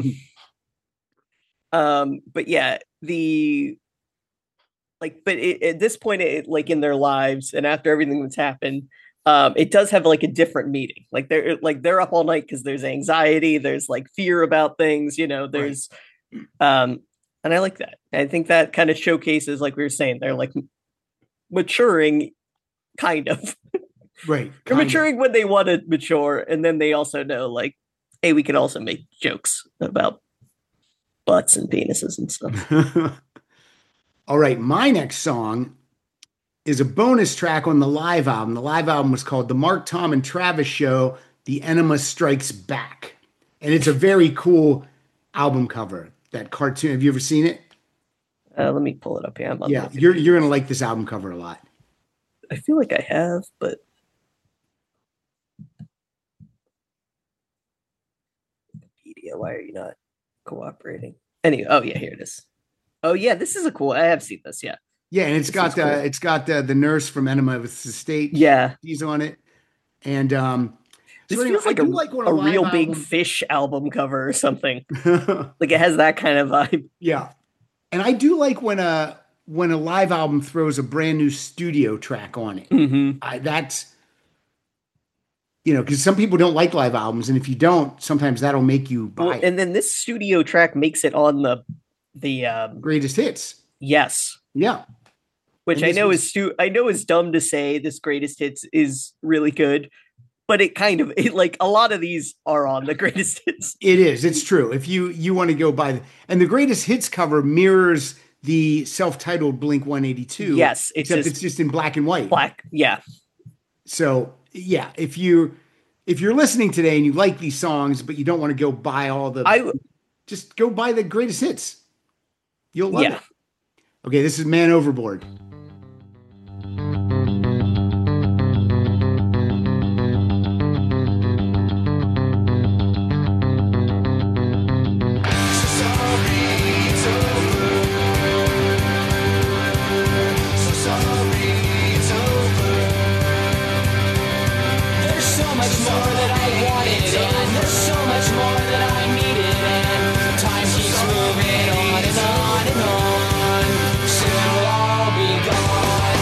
um, but yeah, the like, but it, at this point, it, like in their lives and after everything that's happened, um, it does have like a different meaning. Like they're like they're up all night because there's anxiety, there's like fear about things, you know. There's, um, and I like that. I think that kind of showcases, like we were saying, they're like maturing, kind of. Right. They're kind of. maturing when they want to mature, and then they also know, like, hey, we can also make jokes about butts and penises and stuff. All right. My next song is a bonus track on the live album. The live album was called The Mark, Tom, and Travis Show, The Enema Strikes Back. And it's a very cool album cover, that cartoon. Have you ever seen it? Uh, let me pull it up here. I'm on Yeah. the- You're, you're going to like this album cover a lot. I feel like I have, but Wikipedia, why are you not cooperating? Anyway, oh yeah, here it is. Oh yeah, this is a cool. I have seen this. Yeah, Yeah. And it's This got is the, cool. it's got the, the nurse from Enema with the state. yeah. He's on it. And, um, This so anyway, feels like I a, do like on a live real big album- fish album cover or something. Like it has that kind of vibe. Yeah. And I do like when a when a live album throws a brand new studio track on it. Mm-hmm. I, that's you know, because some people don't like live albums, and if you don't, sometimes that'll make you buy Well, it. and then this studio track makes it on the the um, Greatest hits. yes, Yeah. which And I this know was- is stu- I know is dumb to say. This greatest hits is really good, but it kind of it, like a lot of these are on the greatest hits. It is. It's true. If you you want to go by the, and the greatest hits cover mirrors the self-titled Blink one eighty-two. Yes, it's except just it's just in black and white. black. Yeah, So yeah, if you if you're listening today and you like these songs, but you don't want to go buy all the, I just go buy the greatest hits. You'll love yeah. it. Okay, this is Man Overboard. There's so much more that I wanted, and there's so much more that I needed, and time keeps moving on and on and on. Soon it'll all be gone.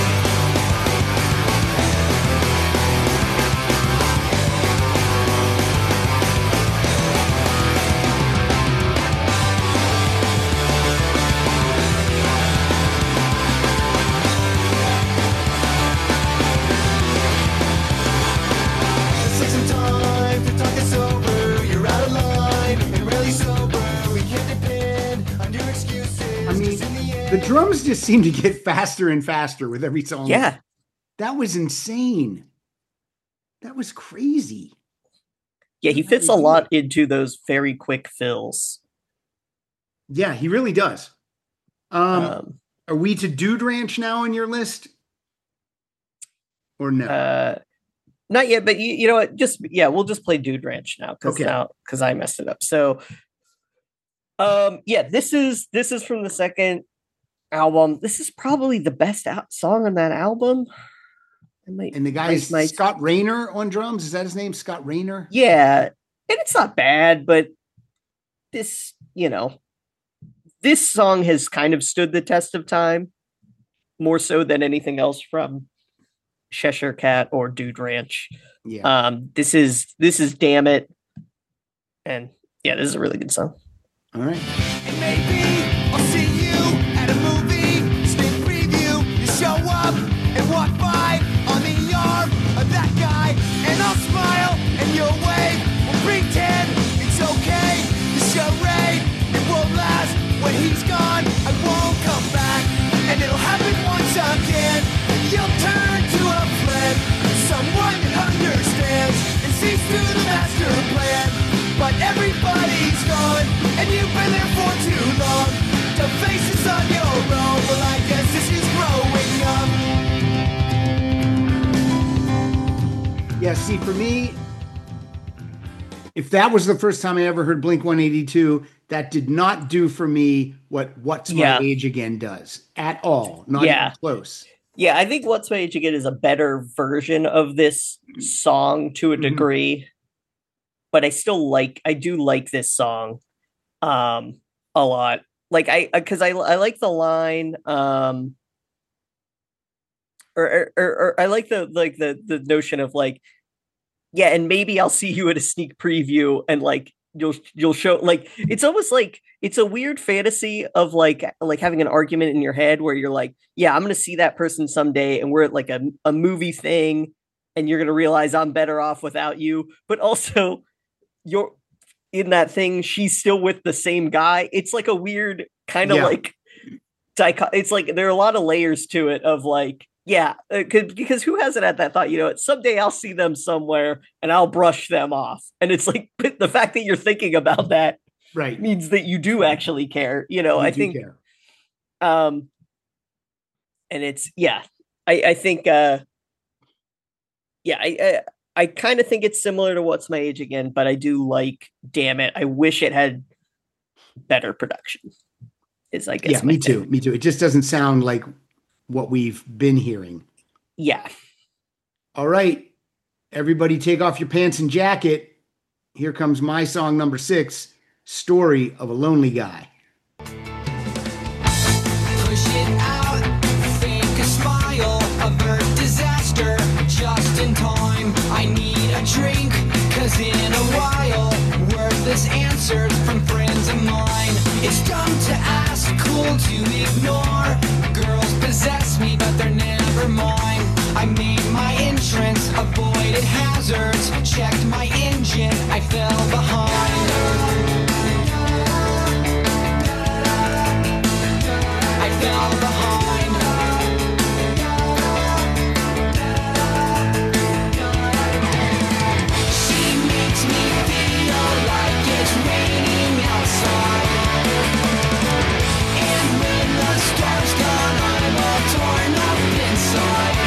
Let's take some time to talk this over. You're out of line and really sober. We can't depend on your excuses. I mean, 'cause in the end, the drums just seem to get faster and faster with every song. Yeah. That was insane. That was crazy. Yeah, he fits a lot into those very quick fills. Yeah, he really does. Um, Um, are we to Dude Ranch now on your list? Or no? uh, not yet, but you, you know what? Just yeah, we'll just play Dude Ranch now because Okay. now because I messed it up. So, um, yeah, this is this is from the second album. This is probably the best out- song on that album. I might, And the guy might- is might- Scott Rayner on drums. Is that his name? Scott Rayner? Yeah, and it's not bad, but this, you know, this song has kind of stood the test of time more so than anything else from Cheshire Cat or Dude Ranch. Yeah. Um, this is this is Damn It, and yeah, this is a really good song. All right. And maybe I'll see you at a movie sneak preview. You show up and walk by on the arm of that guy, and I'll smile and you'll wave. We'll pretend it's okay. The charade, it won't last. When he's gone, I won't come back, and it'll happen once again. You'll turn to a friend, someone that understands and sees through the master plan. But everybody's gone, and you've been there for too long to face this on your own. Well, I guess this is growing up. Yeah, see, for me, if that was the first time I ever heard Blink one eighty-two, that did not do for me what What's My Yeah. Age Again does at all. Not Yeah. even close. Yeah, I think What's My Age Again is a better version of this song to a Mhm. degree, but I still like I do like this song um a lot. Like I because I I like the line um or, or, or, or I like the like the the notion of like yeah, and maybe I'll see you at a sneak preview and like you'll you'll show like it's almost like it's a weird fantasy of like like having an argument in your head where you're like, yeah, I'm gonna see that person someday and we're at like a, a movie thing and you're gonna realize I'm better off without you, but also you're in that thing, she's still with the same guy. It's like a weird kind of Yeah. like dicho- it's like there are a lot of layers to it of like yeah, uh, 'cause- because who hasn't had that thought? You know, someday I'll see them somewhere and I'll brush them off. And it's like but the fact that you're thinking about that Right. means that you do actually care. You know, You I do think, care. um, and it's yeah, I I think, uh, yeah, I I, I kind of think it's similar to What's My Age Again, but I do like, damn it, I wish it had better production. Is I guess Yeah, my me thing. too. Me too. It just doesn't sound like what we've been hearing. Yeah. All right, everybody take off your pants and jacket. Here comes my song number six, Story of a Lonely Guy. Push it out, fake a smile, avert disaster, just in time. I need a drink, cause in a while, worthless answers from friends of mine. It's dumb to ask, cool to ignore. Girls possess me, but they're never mine. I made my entrance, avoided hazards, checked my engine, I fell behind. I fell behind. She makes me feel like it's raining outside. And when the stars gone, I'm all torn up inside.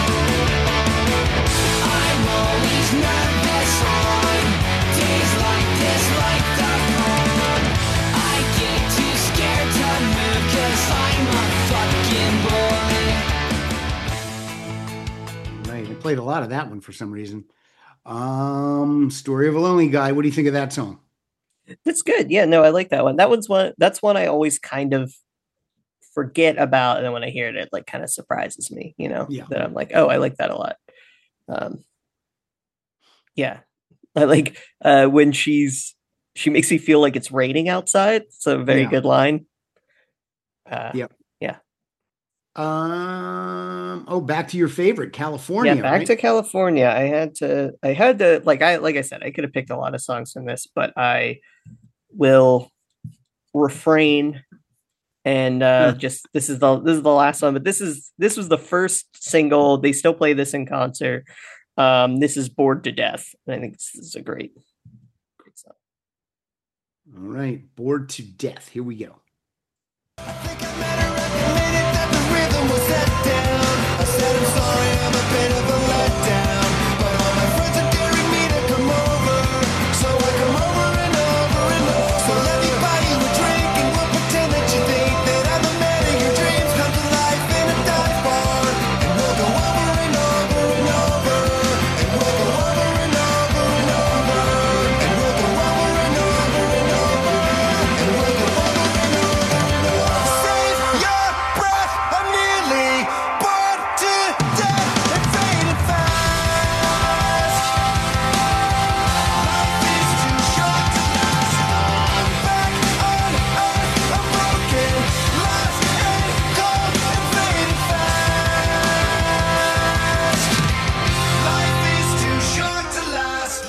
I'm always nervous on days like this, like the prom. I get too scared to move 'cause I'm a fucking boy. Right. I played a lot of that one for some reason. Um, Story of a Lonely Guy. What do you think of that song? That's good. Yeah, no, I like that one. That one's one that's one I always kind of forget about, and then when I hear it, it like kind of surprises me, you know, Yeah. that I'm like, oh, I like that a lot. Um yeah. I like uh when she's she makes me feel like it's raining outside. It's a very Yeah. good line. Uh Yep. yeah. Um, oh, back to your favorite, California. Yeah, back right? to California. I had to I had to like I like I said, I could have picked a lot of songs from this, but I will refrain and uh Hmm. just this is the this is the last one, but this is this was the first single. They still play this in concert. Um this is Bored to Death. And I think this is a great All right, Bored to Death. Here we go. I think I met her at the minute that the rhythm was set down. I said I'm sorry, I'm a bit of a letdown, but all my friends are daring me to come over, so I come over and over and over. So let me buy you a drink and we'll pretend that you think that I'm the man of your dreams. Come to life in a dive bar, and we'll go over and over and over, and we'll go over and over and over, and we'll go over and over and over, and we'll go over and over and over. Save your breath, I'm nearly bored to death and fading fast. Life is too short to last long. Back on earth, I'm broken, lost and cold and fading fast. Life is too short to last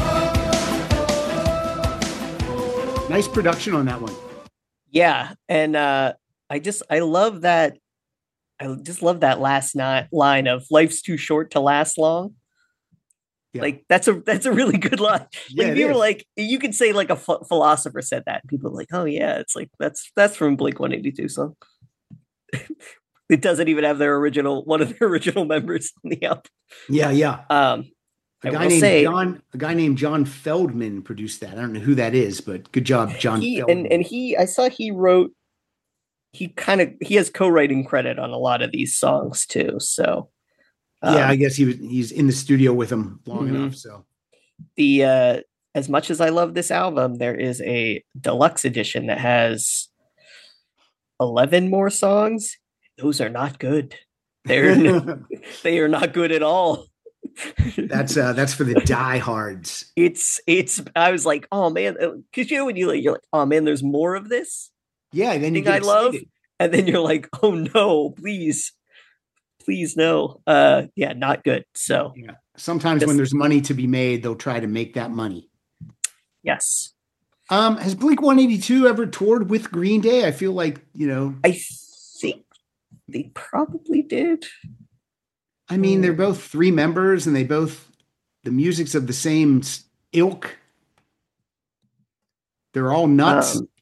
long. Nice production on that one. Yeah, and uh, I just I love that. I just love that last ni- line of "Life's too short to last long." Yeah. Like that's a that's a really good line. Yeah, Like it people is. like you could say like a ph- philosopher said that. And people are like, oh yeah, it's like that's that's from Blink one eighty-two song. It doesn't even have their original one of their original members on the album. Yeah, yeah. Um, A I guy will named say- John. A guy named John Feldman produced that. I don't know who that is, but good job, John he Feldman. and and he I saw he wrote he kind of he has co-writing credit on a lot of these songs too. So yeah, um, I guess he was. He's in the studio with him long Mhm. enough. So the uh as much as I love this album, there is a deluxe edition that has eleven more songs. Those are not good. They're n- they are not good at all. that's uh that's for the diehards. it's it's I was like, oh man, because you know when you like you're like, oh man, there's more of this Yeah, then you thing get I love, excited. and then you're like, oh no, please, please no. Uh yeah, not good. So Yeah. Sometimes Just- when there's money to be made, they'll try to make that money. yes. Um, has Blink one eighty-two ever toured with Green Day? I feel like, you know, I think they probably did. I mean, they're both three members and they both, the music's of the same s- ilk. They're all nuts. Um,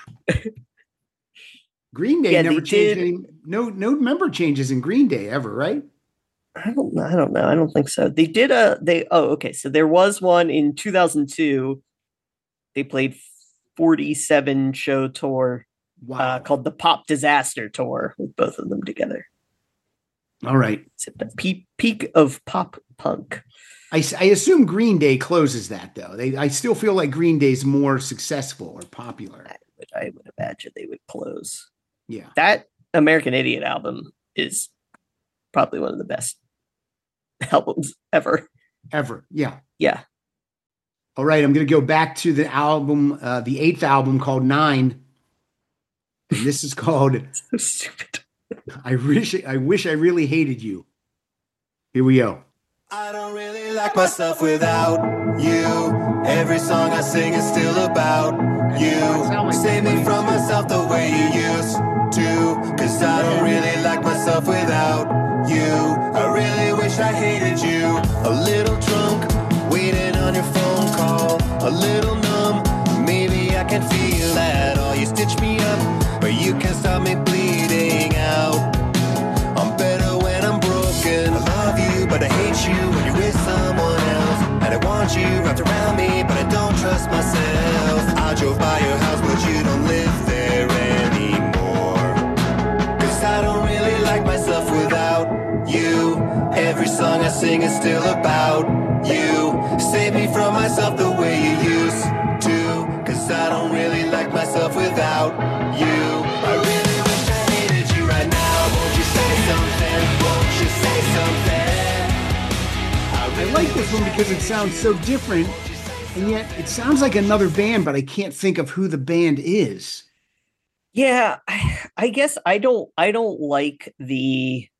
Green Day yeah, never they changed did- any, no, no member changes in Green Day ever, right? I don't know. I don't know. I don't think so. They did a they oh okay. So there was one in two thousand two. They played forty-seven show tour Wow. uh, called the Pop Disaster Tour with both of them together. All right. It's at the peak peak of pop punk. I, s- I assume Green Day closes that though. They, I still feel like Green Day's more successful or popular. Which I would imagine they would close. Yeah. That American Idiot album is probably one of the best albums ever. Ever. Yeah. Yeah. All right. I'm going to go back to the album, uh, the eighth album called Nine. And this is called So stupid. I wish I wish I really hated you. Here we go. I don't really like myself without you. Every song I sing is still about you. Save me from myself the way you used to. Cause I don't really like myself without you. I really wish I hated you. A little drunk, waiting on your phone call. A little numb, maybe I can feel that. All you stitch me up, but you can't stop me bleeding out. I'm better when I'm broken. I love you, but I hate you when you're with someone else. And I want you wrapped around me, but I don't trust myself. I drove by your house, but you don't live there anymore. Cause I don't really like myself without you. Every song I sing is still about you. Save me from myself the way you used to. Cause I don't really like myself without you. I really wish I hated you right now. Won't you say something? Won't you say something? I like this one because it sounds so different, and yet it sounds like another band, but I can't think of who the band is. Yeah, I, I guess I don't I don't like the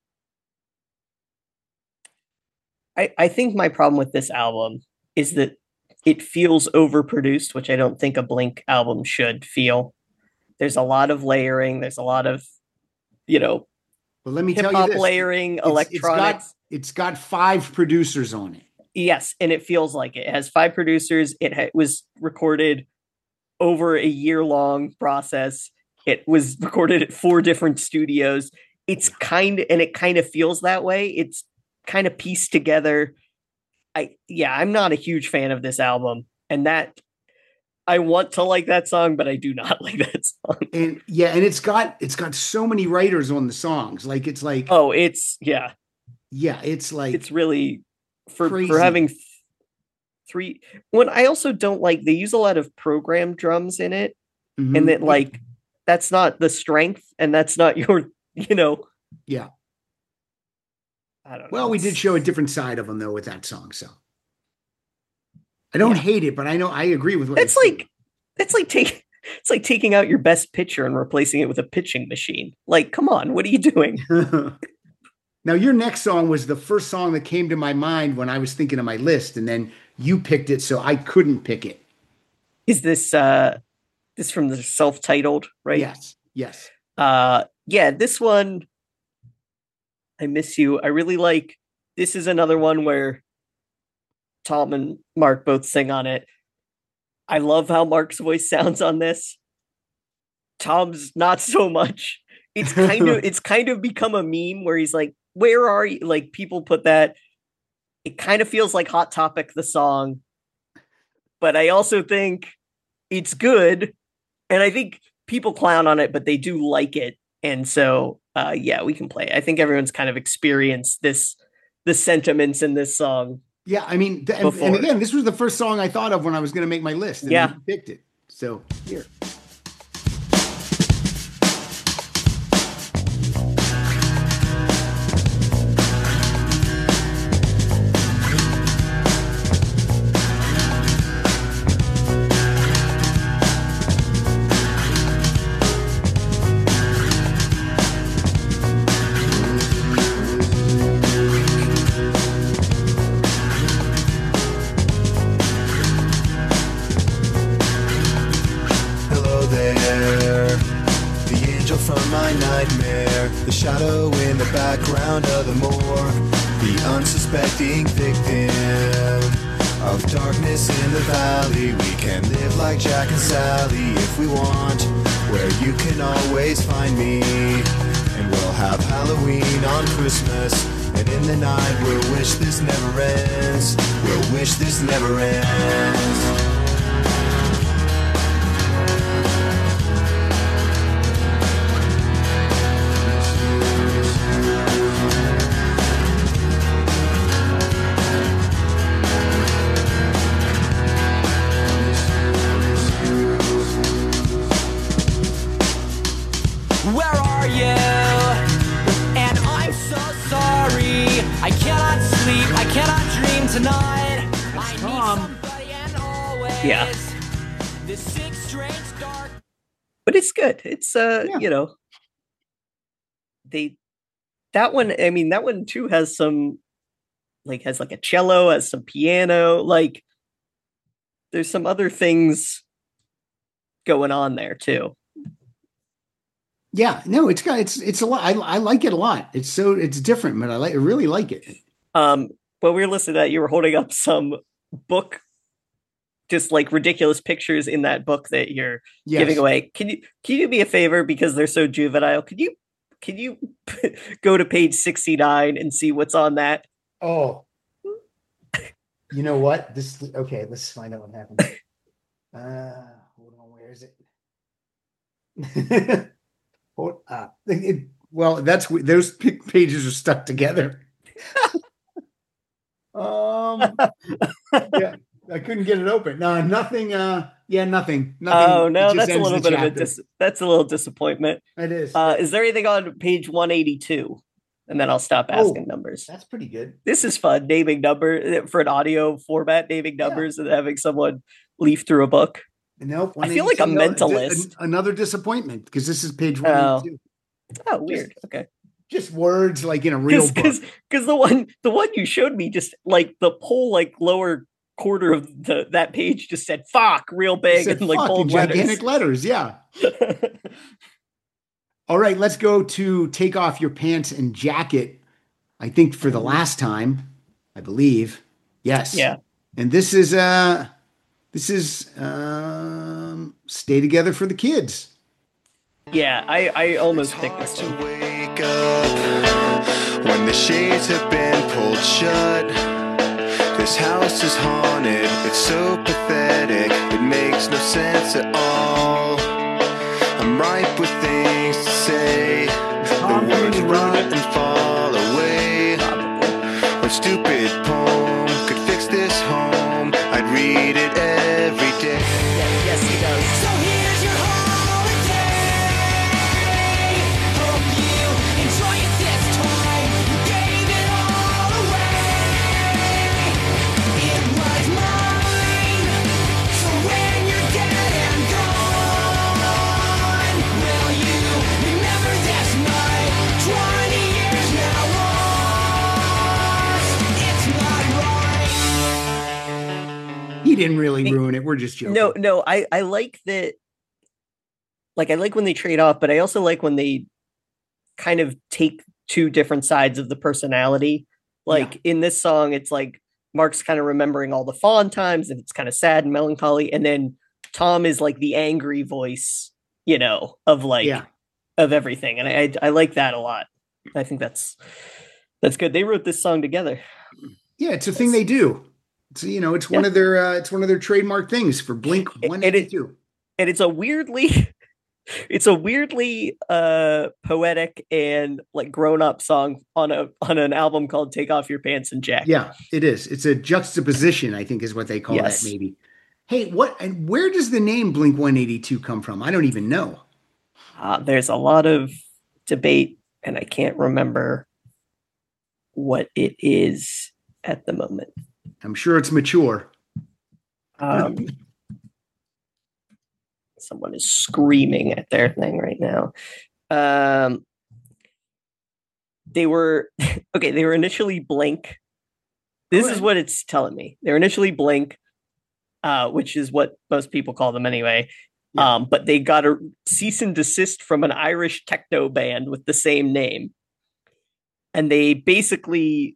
I, I think my problem with this album is that it feels overproduced, which I don't think a Blink album should feel. There's a lot of layering, there's a lot of, you know, But let me hip tell you hop this. layering, It's- electronics. It's got, it's got five producers on it. Yes, and it feels like it. It has five producers. It ha- was recorded over a year long process. It was recorded at four different studios. It's kind of, and it kind of feels that way. It's kind of pieced together. I, yeah, I'm not a huge fan of this album, and that I want to like that song, but I do not like that song. And yeah, and it's got, it's got so many writers on the songs. Like, it's like, Oh, it's, yeah, yeah, it's like, it's really for, crazy. for having th- three. When I also don't like, they use a lot of programmed drums in it, Mhm. and that like, that's not the strength, and that's not your, you know, yeah. I don't know. Well, we did show a different side of them though with that song. So I don't Yeah. hate it, but I know I agree with what It's you're saying. like, it's like taking, it's like taking out your best pitcher and replacing it with a pitching machine. Like, come on, what are you doing? Now, your next song was the first song that came to my mind when I was thinking of my list, and then you picked it, so I couldn't pick it. Is this, uh, this from the self-titled, right? Yes, yes. Uh, yeah, this one, I Miss You. I really like, this is another one where Tom and Mark both sing on it. I love how Mark's voice sounds on this. Tom's not so much. It's kind of, it's kind of become a meme where he's like, where are you? Like, people put that. It kind of feels like Hot Topic, the song. But I also think it's good. And I think people clown on it, but they do like it. And so, uh, yeah, we can play. I think everyone's kind of experienced this, the sentiments in this song. Yeah, I mean, th- and, and Before. again, this was the first song I thought of when I was going to make my list. And Yeah. you picked it. So here. Hello there, the angel from my nightmare, the shadow in the background of the moor, the unsuspecting victim of darkness in the valley. We can live like Jack and Sally if we want, where you can always find me. And we'll have Halloween on Christmas, and in the night we'll wish this never ends. We'll wish this never ends. Where are you? And I'm so sorry. I cannot sleep. I cannot dream tonight. I need Tom. somebody and always. Yeah. This sick, strange, dark. But it's good. It's, uh, Yeah. you know, they, that one, I mean, that one too has some, like, has like a cello, has some piano, like, there's some other things going on there too. Yeah, no, it's got, it's, it's a lot. I, I like it a lot. It's so, it's different, but I like, I really like it. Um, when we were listening to that, you were holding up some book, just like ridiculous pictures in that book that you're Yes. giving away. Can you can you do me a favor, because they're so juvenile? Can you can you go to page sixty-nine and see what's on that? Oh, you know what? This, okay, let's find out what happened. Uh, hold on, where is it? hold up. It, well, that's, those p- pages are stuck together. um, yeah, I couldn't get it open. No, nothing. Uh, yeah, nothing. Nothing. Oh It no, just that's a ends little the bit of a chapter. dis- that's a little disappointment. It is. Uh, is there anything on page one eighty-two? And then I'll stop asking Oh. numbers. That's pretty good. This is fun, naming number for an audio format, naming numbers and having someone leaf through a book. Nope. I feel like a one eighty-two, no, mentalist. di- Another disappointment because this is page one Oh. eighty-two. Oh, weird. Okay. Just words like in a real book. Because because the one the one you showed me, just like the whole like lower quarter of the that page just said "fuck" real It big said and like fuck in bold gigantic letters. Yeah. All right, let's go to take off your pants and jacket. I think for the last time, I believe. Yes. Yeah. And this is uh this is um um, Stay Together for the Kids. Yeah, I, I almost It's picked hard this to one. wake up when the shades have been pulled shut. This house is haunted, it's so pathetic, it makes no sense at all. I'm ripe with things to say, the words rot and fall away. What stupid poem could fix this home? I'd read it every day. Yeah, yes, he does. So here's your holiday. Hope you enjoy it this time. You gave it all away. It was mine. So when you're dead and gone, will you remember this night? Twenty years now lost. It's not right. He didn't really ruin it. We're just joking. No, no, I, I like that. Like, I like when they trade off, but I also like when they kind of take two different sides of the personality. Like in this song, it's like Mark's kind of remembering all the fond times and it's kind of sad and melancholy. And then Tom is like the angry voice, you know, of like, Yeah. of everything. And I, I, I like that a lot. I think that's, that's good. They wrote this song together. Yeah, it's a thing they do. It's, you know, it's one Yeah. of their uh, it's one of their trademark things for Blink And one it- eighty-two. And it's a weirdly, it's a weirdly uh, poetic and like grown up song on a, on an album called Take Off Your Pants and Jacket. Yeah, it is. It's a juxtaposition, I think is what they call Yes. that maybe. Hey, what and where does the name Blink one eighty-two come from? I don't even know. Uh, there's a lot of debate, and I can't remember what it is at the moment. I'm sure it's mature. Um, someone is screaming at their thing right now. Um, they were okay. They were initially Blink. This is Okay. what it's telling me. They were initially Blink, uh, which is what most people call them anyway. Yeah. Um, but they got a cease and desist from an Irish techno band with the same name. And they basically,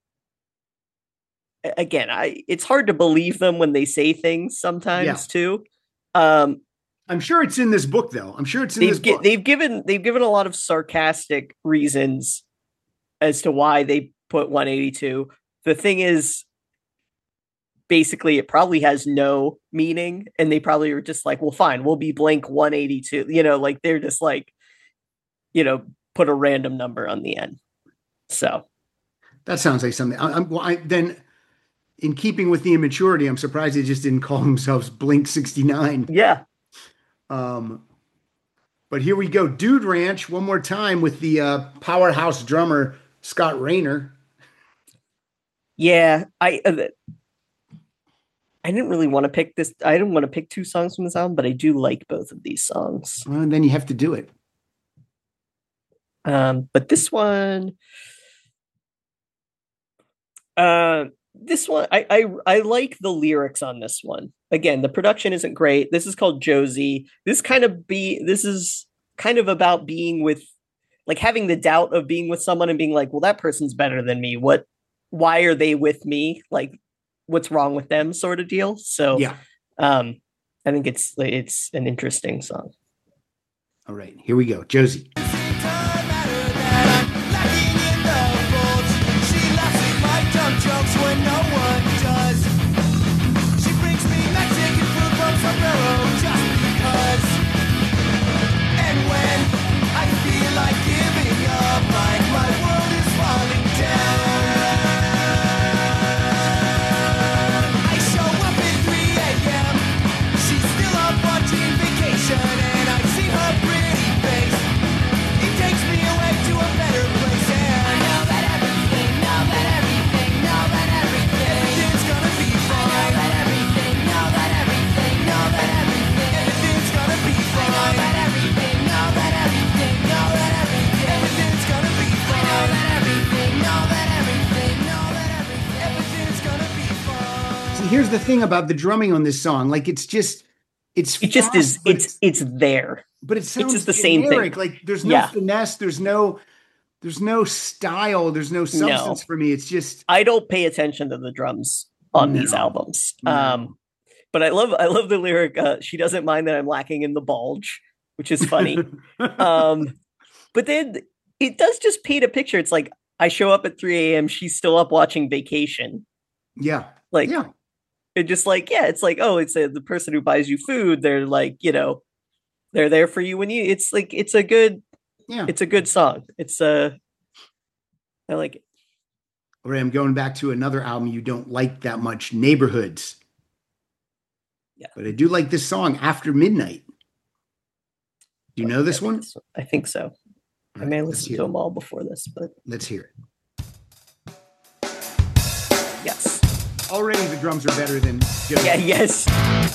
a- again, I it's hard to believe them when they say things sometimes Yeah. too. Um, I'm sure it's in this book though. I'm sure it's in they've this gi- book. they've given they've given a lot of sarcastic reasons as to why they put one eighty-two. The thing is, basically, it probably has no meaning, and they probably were just like, "Well, fine, we'll be Blink one eighty-two." You know, like they're just like, you know, put a random number on the end. So That sounds like something. I, I'm well, I, then, in keeping with the immaturity, I'm surprised they just didn't call themselves Blink sixty-nine. yeah, Um, but here we go, Dude Ranch, one more time with the uh, powerhouse drummer Scott Rayner. yeah. I uh, I didn't really want to pick this. I didn't want to pick two songs from this album, but I do like both of these songs. Well, and then you have to do it. Um, but this one, uh, this one, I, I I like the lyrics on this one. Again, the production isn't great. This is called Josie. This kind of be this is kind of about being with, like having the doubt of being with someone and being like, well, that person's better than me. What? Why are they with me? Like, what's wrong with them? Sort of deal. So Yeah. um, I think it's it's an interesting song. All right, here we go, Josie. And I see her pretty face. It takes me away to a better place. And I know that everything, know that everything, know that everything, everything's gonna be fine. I know that everything, know that everything, know that everything, everything's gonna be fine. I know that everything, know that everything, know that everything, everything's gonna be fine. I know that everything, know that everything, know that everything, everything's gonna be fine. See, here's the thing about the drumming on this song. Like, it's just, it's It just is. fast, but It's it's there. but it sounds just the same thing. generic. Like, there's no Yeah. finesse. There's no, there's no style. There's no substance for me. It's just, I don't pay attention to the drums on these No. albums. No. Um, But I love I love the lyric. Uh, she doesn't mind that I'm lacking in the bulge, which is funny. um, but then it does just paint a picture. It's like I show up at three a.m. She's still up watching Vacation. Yeah. Like, yeah. it just like, yeah, it's like, oh, it's a, the person who buys you food. They're like, you know, they're there for you when you. It's like it's a good, Yeah. it's a good song. It's uh, I like it. All right, I'm going back to another album you don't like that much, Neighborhoods. Yeah. But I do like this song, After Midnight. Do you know this one? I think so. All I may have let's listened hear to it. them all before this, but Let's hear it. yes. Already the drums are better than Joe. Yeah, yes.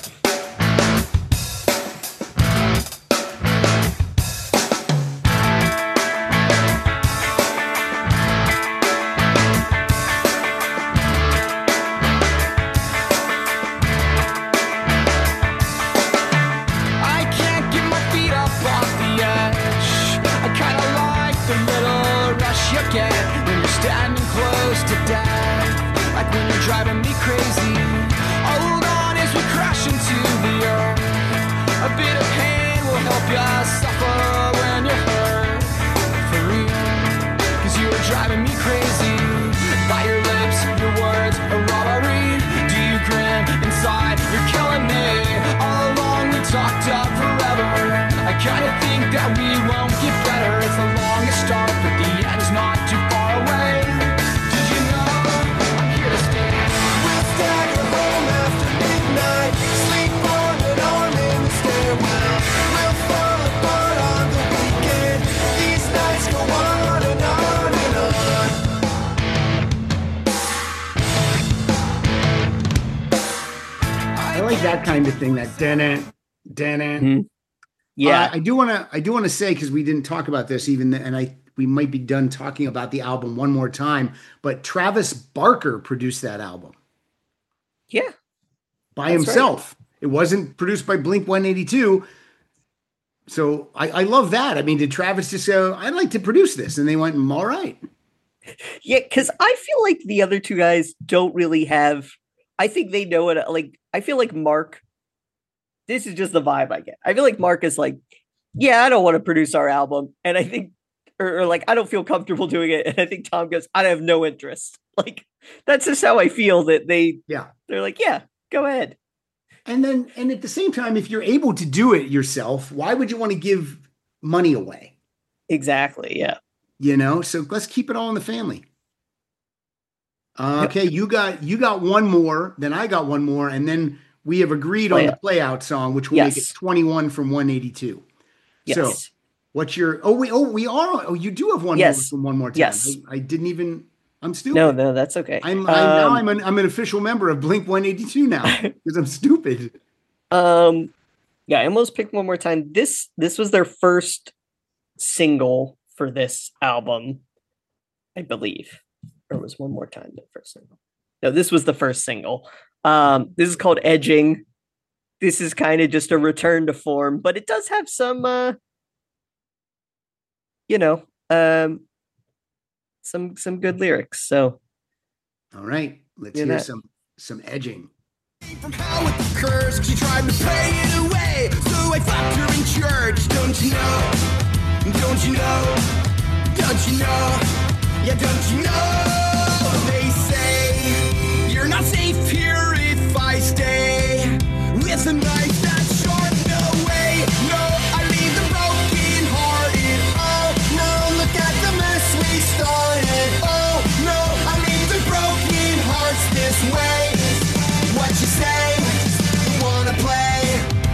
I can't get my feet up off the edge. I kinda like the little rush you get when you're standing close to death. Like when you're driving me crazy. Hold on as we crash into the earth. A bit of pain will help you suffer when you're hurt. For real. Cause you are driving me crazy. By your lips, your words, a robbery. Do you grin inside? You're killing me. All along we talked up forever. I kinda think that we won't get better. It's the longest start, but the end's not too far away. Did you know I'm here to stay? We'll stagger home after midnight. Sleep on an arm in the stairwell. We'll fall apart on the weekend. These nights go on and on and on. I like that kind of thing, that dun dun Mhm. Yeah. Uh, I do want to I do want to say, because we didn't talk about this even, and I we might be done talking about the album one more time, but Travis Barker produced that album yeah. by That's himself. It wasn't produced by Blink one eighty-two. So I, I love that. I mean, did Travis just go, I'd like to produce this? And they went, "Mm, all right. Yeah, because I feel like the other two guys don't really have. I think they know it. Like, I feel like Mark. This is just the vibe I get. I feel like Mark is like, yeah, I don't want to produce our album, and I think, or, or like, I don't feel comfortable doing it. And I think Tom goes, I have no interest. Like, that's just how I feel. That they, Yeah. they're like, yeah, go ahead. And then, and at the same time, if you're able to do it yourself, why would you want to give money away? Exactly. Yeah. You know, so let's keep it all in the family. Uh, okay, you got you got one more, then I got one more, and then we have agreed on Play the Out. play out song, which will make Yes. it twenty-one from one eighty-two. Yes. So what's your oh we oh we are oh you do have one Yes. more from one more time. Yes. I, I didn't even I'm stupid. No, no, that's okay. I'm, I'm now Um, I'm an I'm an official member of Blink one eighty-two now because I'm stupid. Um, yeah, I almost picked one more time. This this was their first single for this album, I believe, or it was one more time the first single. No, this was the first single. Um, this is called Edging. This is kind of just a return to form, but it does have some, uh, you know, um, some some good lyrics. So All right, let's Hear hear that. some some edging. From hell with the curse, 'cause she tried to pray it away. So I fucked her in church. Don't you know? Don't you know? Don't you know? Yeah, don't you know? They say you're not safe here if I stay with a knife that's sharp. No way, no, I leave them broken hearted. Oh no, look at the mess we started. Oh no, I leave the broken hearts this way. What you say? You wanna play?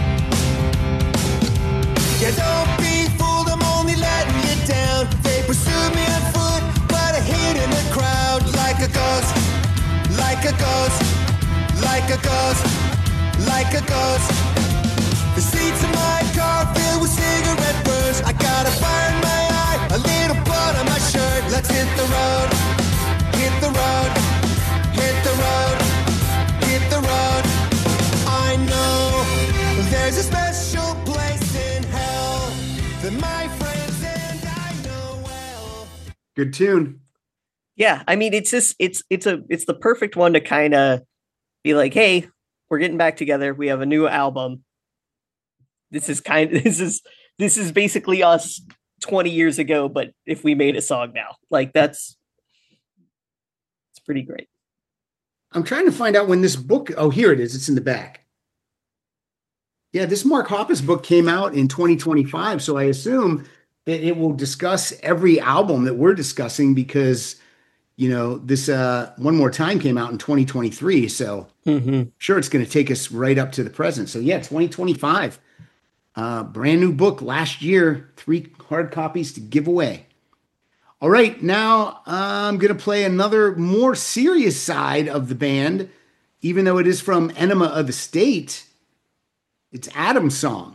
Yeah, don't be fooled, I'm only letting you down. They pursued me on foot, but I hid in the crowd like a ghost, like a ghost, like a ghost, like a ghost. The seats in my car filled with cigarette burns. I got a fire in my eye, a little blood on my shirt. Let's hit the road, hit the road, hit the road, hit the road. I know there's a special place in hell that my friends and I know well. Good tune. yeah, I mean, it's just it's it's a it's the perfect one to kind of be like, hey, we're getting back together. We have a new album. This is kind of this is this is basically us twenty years ago, but if we made a song now, like that's it's pretty great. I'm trying to find out when this book. Oh, here it is. It's in the back. Yeah, this Mark Hoppus book came out in twenty twenty-five, so I assume that it will discuss every album that we're discussing because, you know, this uh, One More Time came out in twenty twenty-three, so Mm-hmm. sure it's going to take us right up to the present. So yeah, twenty twenty-five, uh, brand new book last year, three hard copies to give away. All right, now I'm going to play another more serious side of the band, even though it is from Enema of the State. It's Adam's song.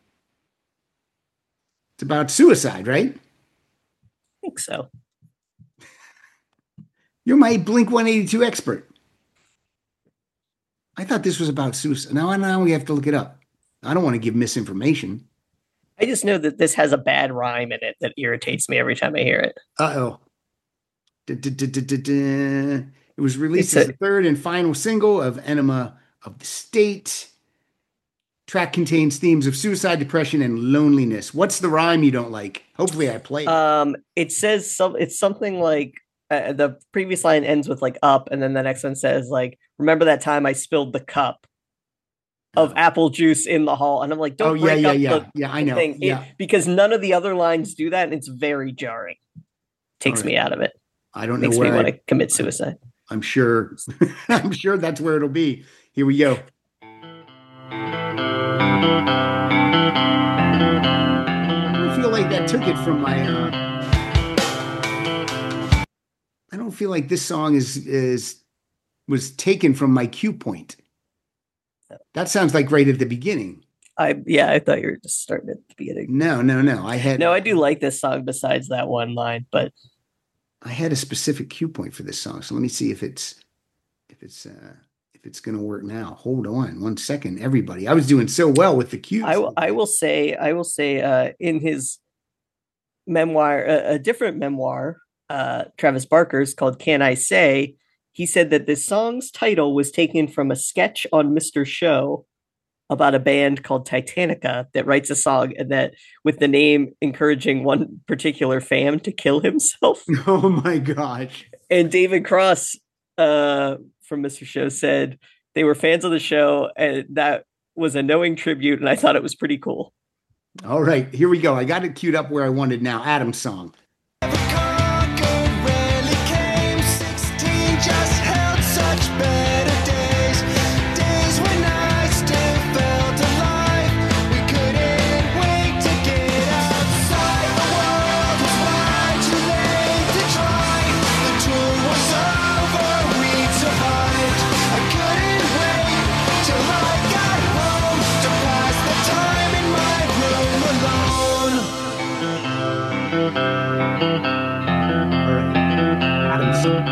It's about suicide, right? I think so. You're my Blink one eighty-two expert. I thought this was about suicide. Now, now we have to look it up. I don't want to give misinformation. I just know that this has a bad rhyme in it that irritates me every time I hear it. Uh-oh. Da-da-da-da-da-da. It was released It's as a- the third and final single of Enema of the State. Track contains themes of suicide, depression, and loneliness. What's the rhyme you don't like? Hopefully I play it. Um, it says some. It's something like uh, the previous line ends with like up, and then the next one says like, "Remember that time I spilled the cup of apple juice in the hall?" And I'm like, oh, "Don't yeah, break yeah, up yeah. the, Yeah, I the know. thing," It- Yeah. because none of the other lines do that, and it's very jarring. Takes All me right. out of it. I don't know Makes me where want I, to commit suicide. I'm sure. I'm sure that's where it'll be. Here we go. I don't feel like that took it from my. Uh, I don't feel like this song is is was taken from my cue point. That sounds like right at the beginning. I yeah, I thought you were just starting at the beginning. No, no, no. I had No, I do like this song besides that one line, but I had a specific cue point for this song. So let me see if it's if it's uh if it's gonna work now. Hold on one second, everybody. I was doing so well with the cues. I, will- I will say I will say uh, in his memoir, a, a different memoir, uh, Travis Barker's called "Can I Say?" He said that this song's title was taken from a sketch on Mister Show about a band called Titanica that writes a song and that with the name encouraging one particular fan to kill himself. Oh my gosh. And David Cross uh, from Mister Show said they were fans of the show and that was a knowing tribute. And I thought it was pretty cool. All right, here we go. I got it queued up where I wanted now. Adam's song. Conquered rarely came. Sixteen just held such better days. Days when I still felt alive. We couldn't wait to get outside. The world was far too late to try. The tour was over. We survived. I couldn't wait till I got home to pass the time in my room alone. Adam's song.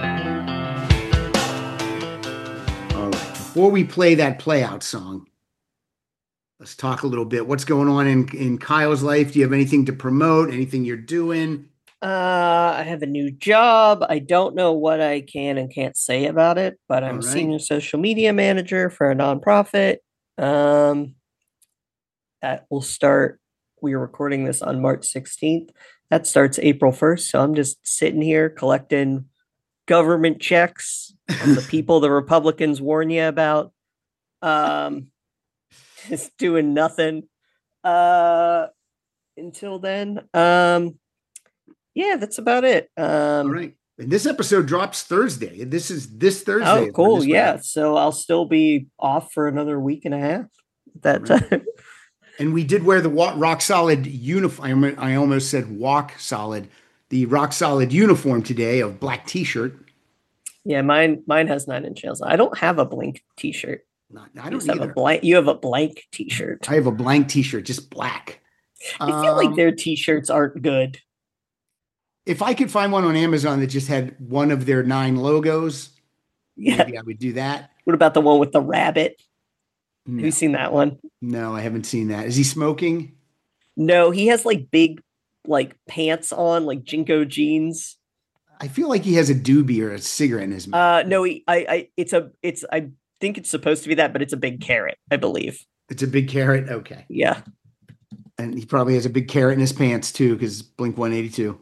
All right. Before we play that play out song, let's talk a little bit. What's going on in, in Kyle's life? Do you have anything to promote? Anything you're doing? Uh, I have a new job. I don't know what I can and can't say about it, but I'm All right. senior social media manager for a nonprofit. Um, that will start. We are recording this on March sixteenth. That starts April first. So I'm just sitting here collecting government checks from the people the Republicans warn you about. Um, just doing nothing. Uh, until then. Um, yeah, that's about it. Um, All right. And this episode drops Thursday. This is this Thursday. Oh, is when cool. this will Yeah. happen. So I'll still be off for another week and a half at that All right. time. And we did wear the wa- rock solid uniform. I almost said walk solid. The rock solid uniform today of black t-shirt. Yeah, mine mine has nine inch nails. I don't have a blank t-shirt. Not, I You don't just have a either. blank you have a blank t-shirt. I have a blank t-shirt, just black. I feel like Um, their t-shirts aren't good. If I could find one on Amazon that just had one of their nine logos, Yeah. maybe I would do that. What about the one with the rabbit? Have No, you seen that one? no, I haven't seen that. Is he smoking? No, he has like big like pants on, like Jinko jeans. I feel like he has a doobie or a cigarette in his mouth. Uh no, he, I I it's a it's I think it's supposed to be that, but it's a big carrot, I believe. It's a big carrot. Okay. Yeah. And he probably has a big carrot in his pants too, because Blink one eighty-two.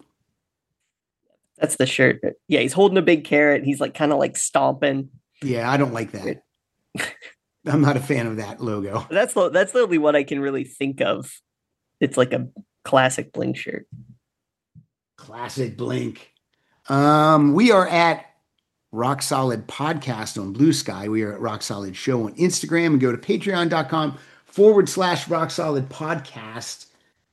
That's the shirt. Yeah, he's holding a big carrot. He's like kind of like stomping. Yeah, I don't like that. I'm not a fan of that logo. That's the that's the only one I can really think of. It's like a classic Blink shirt. Classic Blink. Um, we are at Rock Solid Podcast on Blue Sky. We are at Rock Solid Show on Instagram, and go to patreon.com forward slash Rock Solid Podcast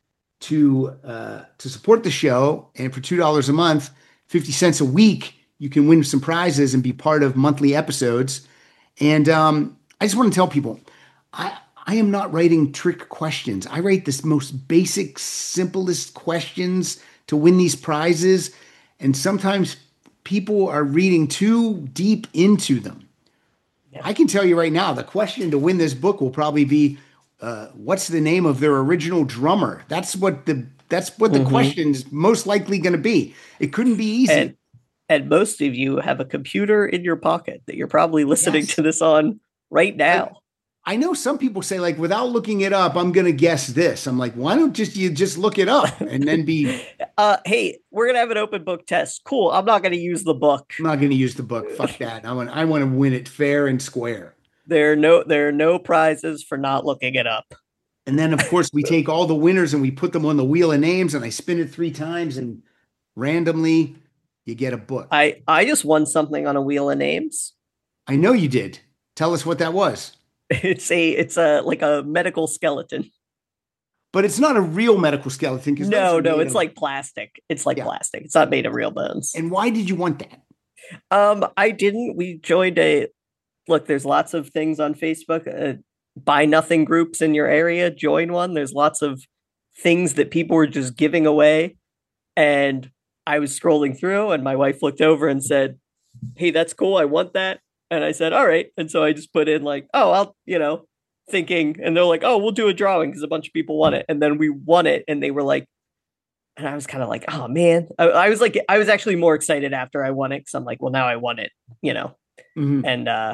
to uh, to support the show. And for two dollars a month, fifty cents a week, you can win some prizes and be part of monthly episodes. And um, I just want to tell people, I I am not writing trick questions. I write the most basic, simplest questions to win these prizes. And sometimes people are reading too deep into them. Yeah. I can tell you right now, the question to win this book will probably be, uh, what's the name of their original drummer? That's what the that's what the mm-hmm. question is most likely going to be. It couldn't be easy. And, and most of you have a computer in your pocket that you're probably listening yes. to this on right now. I, I know some people say, like, without looking it up, I'm going to guess this. I'm like, why don't just you just look it up and then be... uh, hey, we're going to have an open book test. Cool. I'm not going to use the book. I'm not going to use the book. Fuck that. I want I want to win it fair and square. There are no there are no prizes for not looking it up. And then, of course, we take all the winners and we put them on the wheel of names, and I spin it three times, and randomly you get a book. I, I just won something on a wheel of names. I know you did. Tell us what that was. It's a it's a like a medical skeleton. But it's not a real medical skeleton. No, no, it's of... like plastic. It's like yeah. plastic. It's not made of real bones. And why did you want that? Um, I didn't. We joined a look. There's lots of things on Facebook. Uh, buy nothing groups in your area. Join one. There's lots of things that people were just giving away, and I was scrolling through, and my wife looked over and said, "Hey, that's cool. I want that." And I said, all right. And so I just put in like, oh, I'll, you know, thinking, and they're like, oh, we'll do a drawing because a bunch of people won it. And then we won it. And they were like, and I was kind of like, oh man, I, I was like, I was actually more excited after I won it. Cause I'm like, well, now I won it, you know? Mm-hmm. And uh,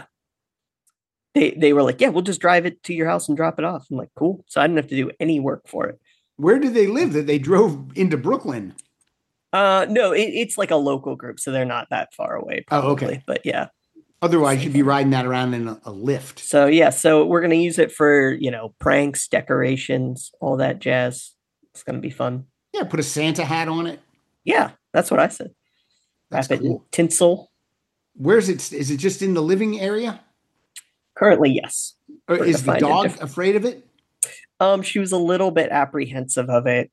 they, they were like, yeah, we'll just drive it to your house and drop it off. I'm like, cool. So I didn't have to do any work for it. Where did they live that they drove into Brooklyn? Uh, no, it, it's like a local group. So they're not that far away. Probably, oh, okay. But yeah. Otherwise, you'd be riding that around in a, a lift. So, yeah. So we're going to use it for, you know, pranks, decorations, all that jazz. It's going to be fun. Yeah. Put a Santa hat on it. Yeah. That's what I said. That's Wrap cool. it in tinsel. Where's it? Is it just in the living area? Currently, yes. Or is the dog afraid of it? Um, she was a little bit apprehensive of it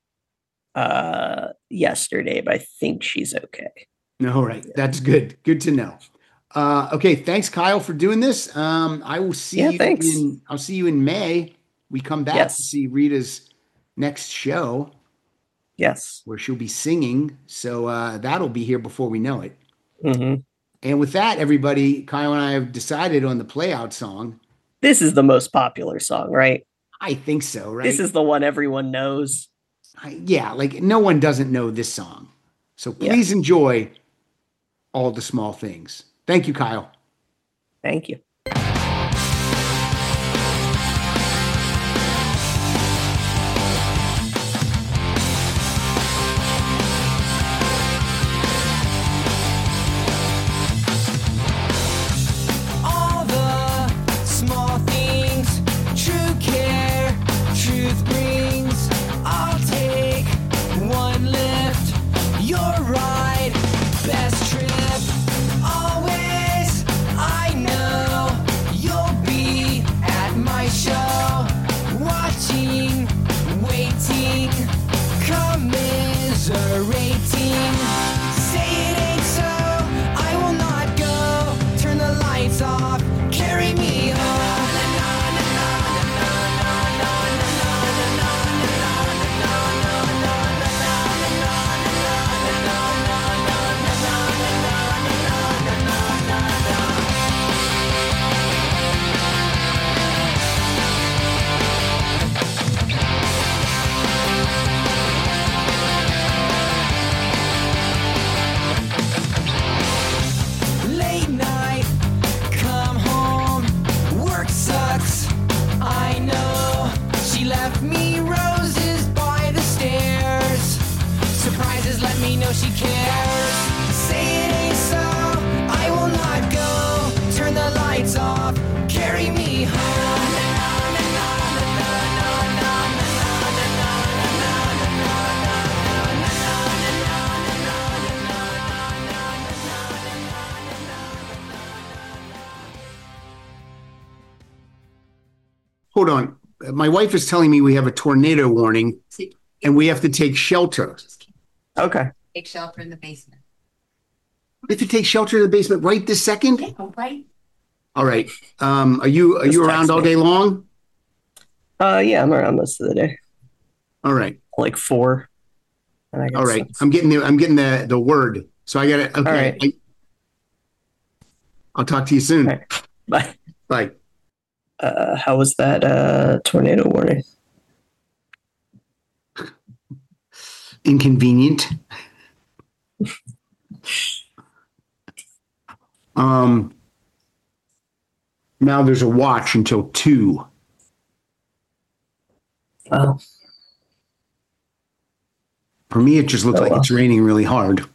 uh, yesterday, but I think she's okay. No, right. That's good. Good to know. Uh, okay, thanks, Kyle, for doing this. Um, I will see yeah, you thanks. in I'll see you in May. We come back yes. to see Rita's next show. Yes. Where she'll be singing. So uh, that'll be here before we know it. Mm-hmm. And with that, everybody, Kyle and I have decided on the play out song. This is the most popular song, right? I think so, right? This is the one everyone knows. I, yeah, like no one doesn't know this song. So please yeah. enjoy All the Small Things. Thank you, Kyle. Thank you. All the small things, true care, truth brings. I'll take one lift, you're right, best trip. Always, I know know she cares. Say it ain't so, I will not go. Turn the lights off, carry me home. Hold on. My wife is telling me we have a tornado warning and we have to take shelter. Okay. Take shelter in the basement. We have to take shelter in the basement right this second? Yeah, right. All right. Um, are you are Just you text around all me. day long? Uh, yeah, I'm around most of the day. All right. Like four. And I got All right. stuff. I'm getting the I'm getting the, the word. So I got it. Okay. All right. I, I'll talk to you soon. All right. Bye. Bye. Uh, how was that uh, tornado warning? Inconvenient. um now there's a watch until two. Oh, For me, it just looks Oh, like well. it's raining really hard.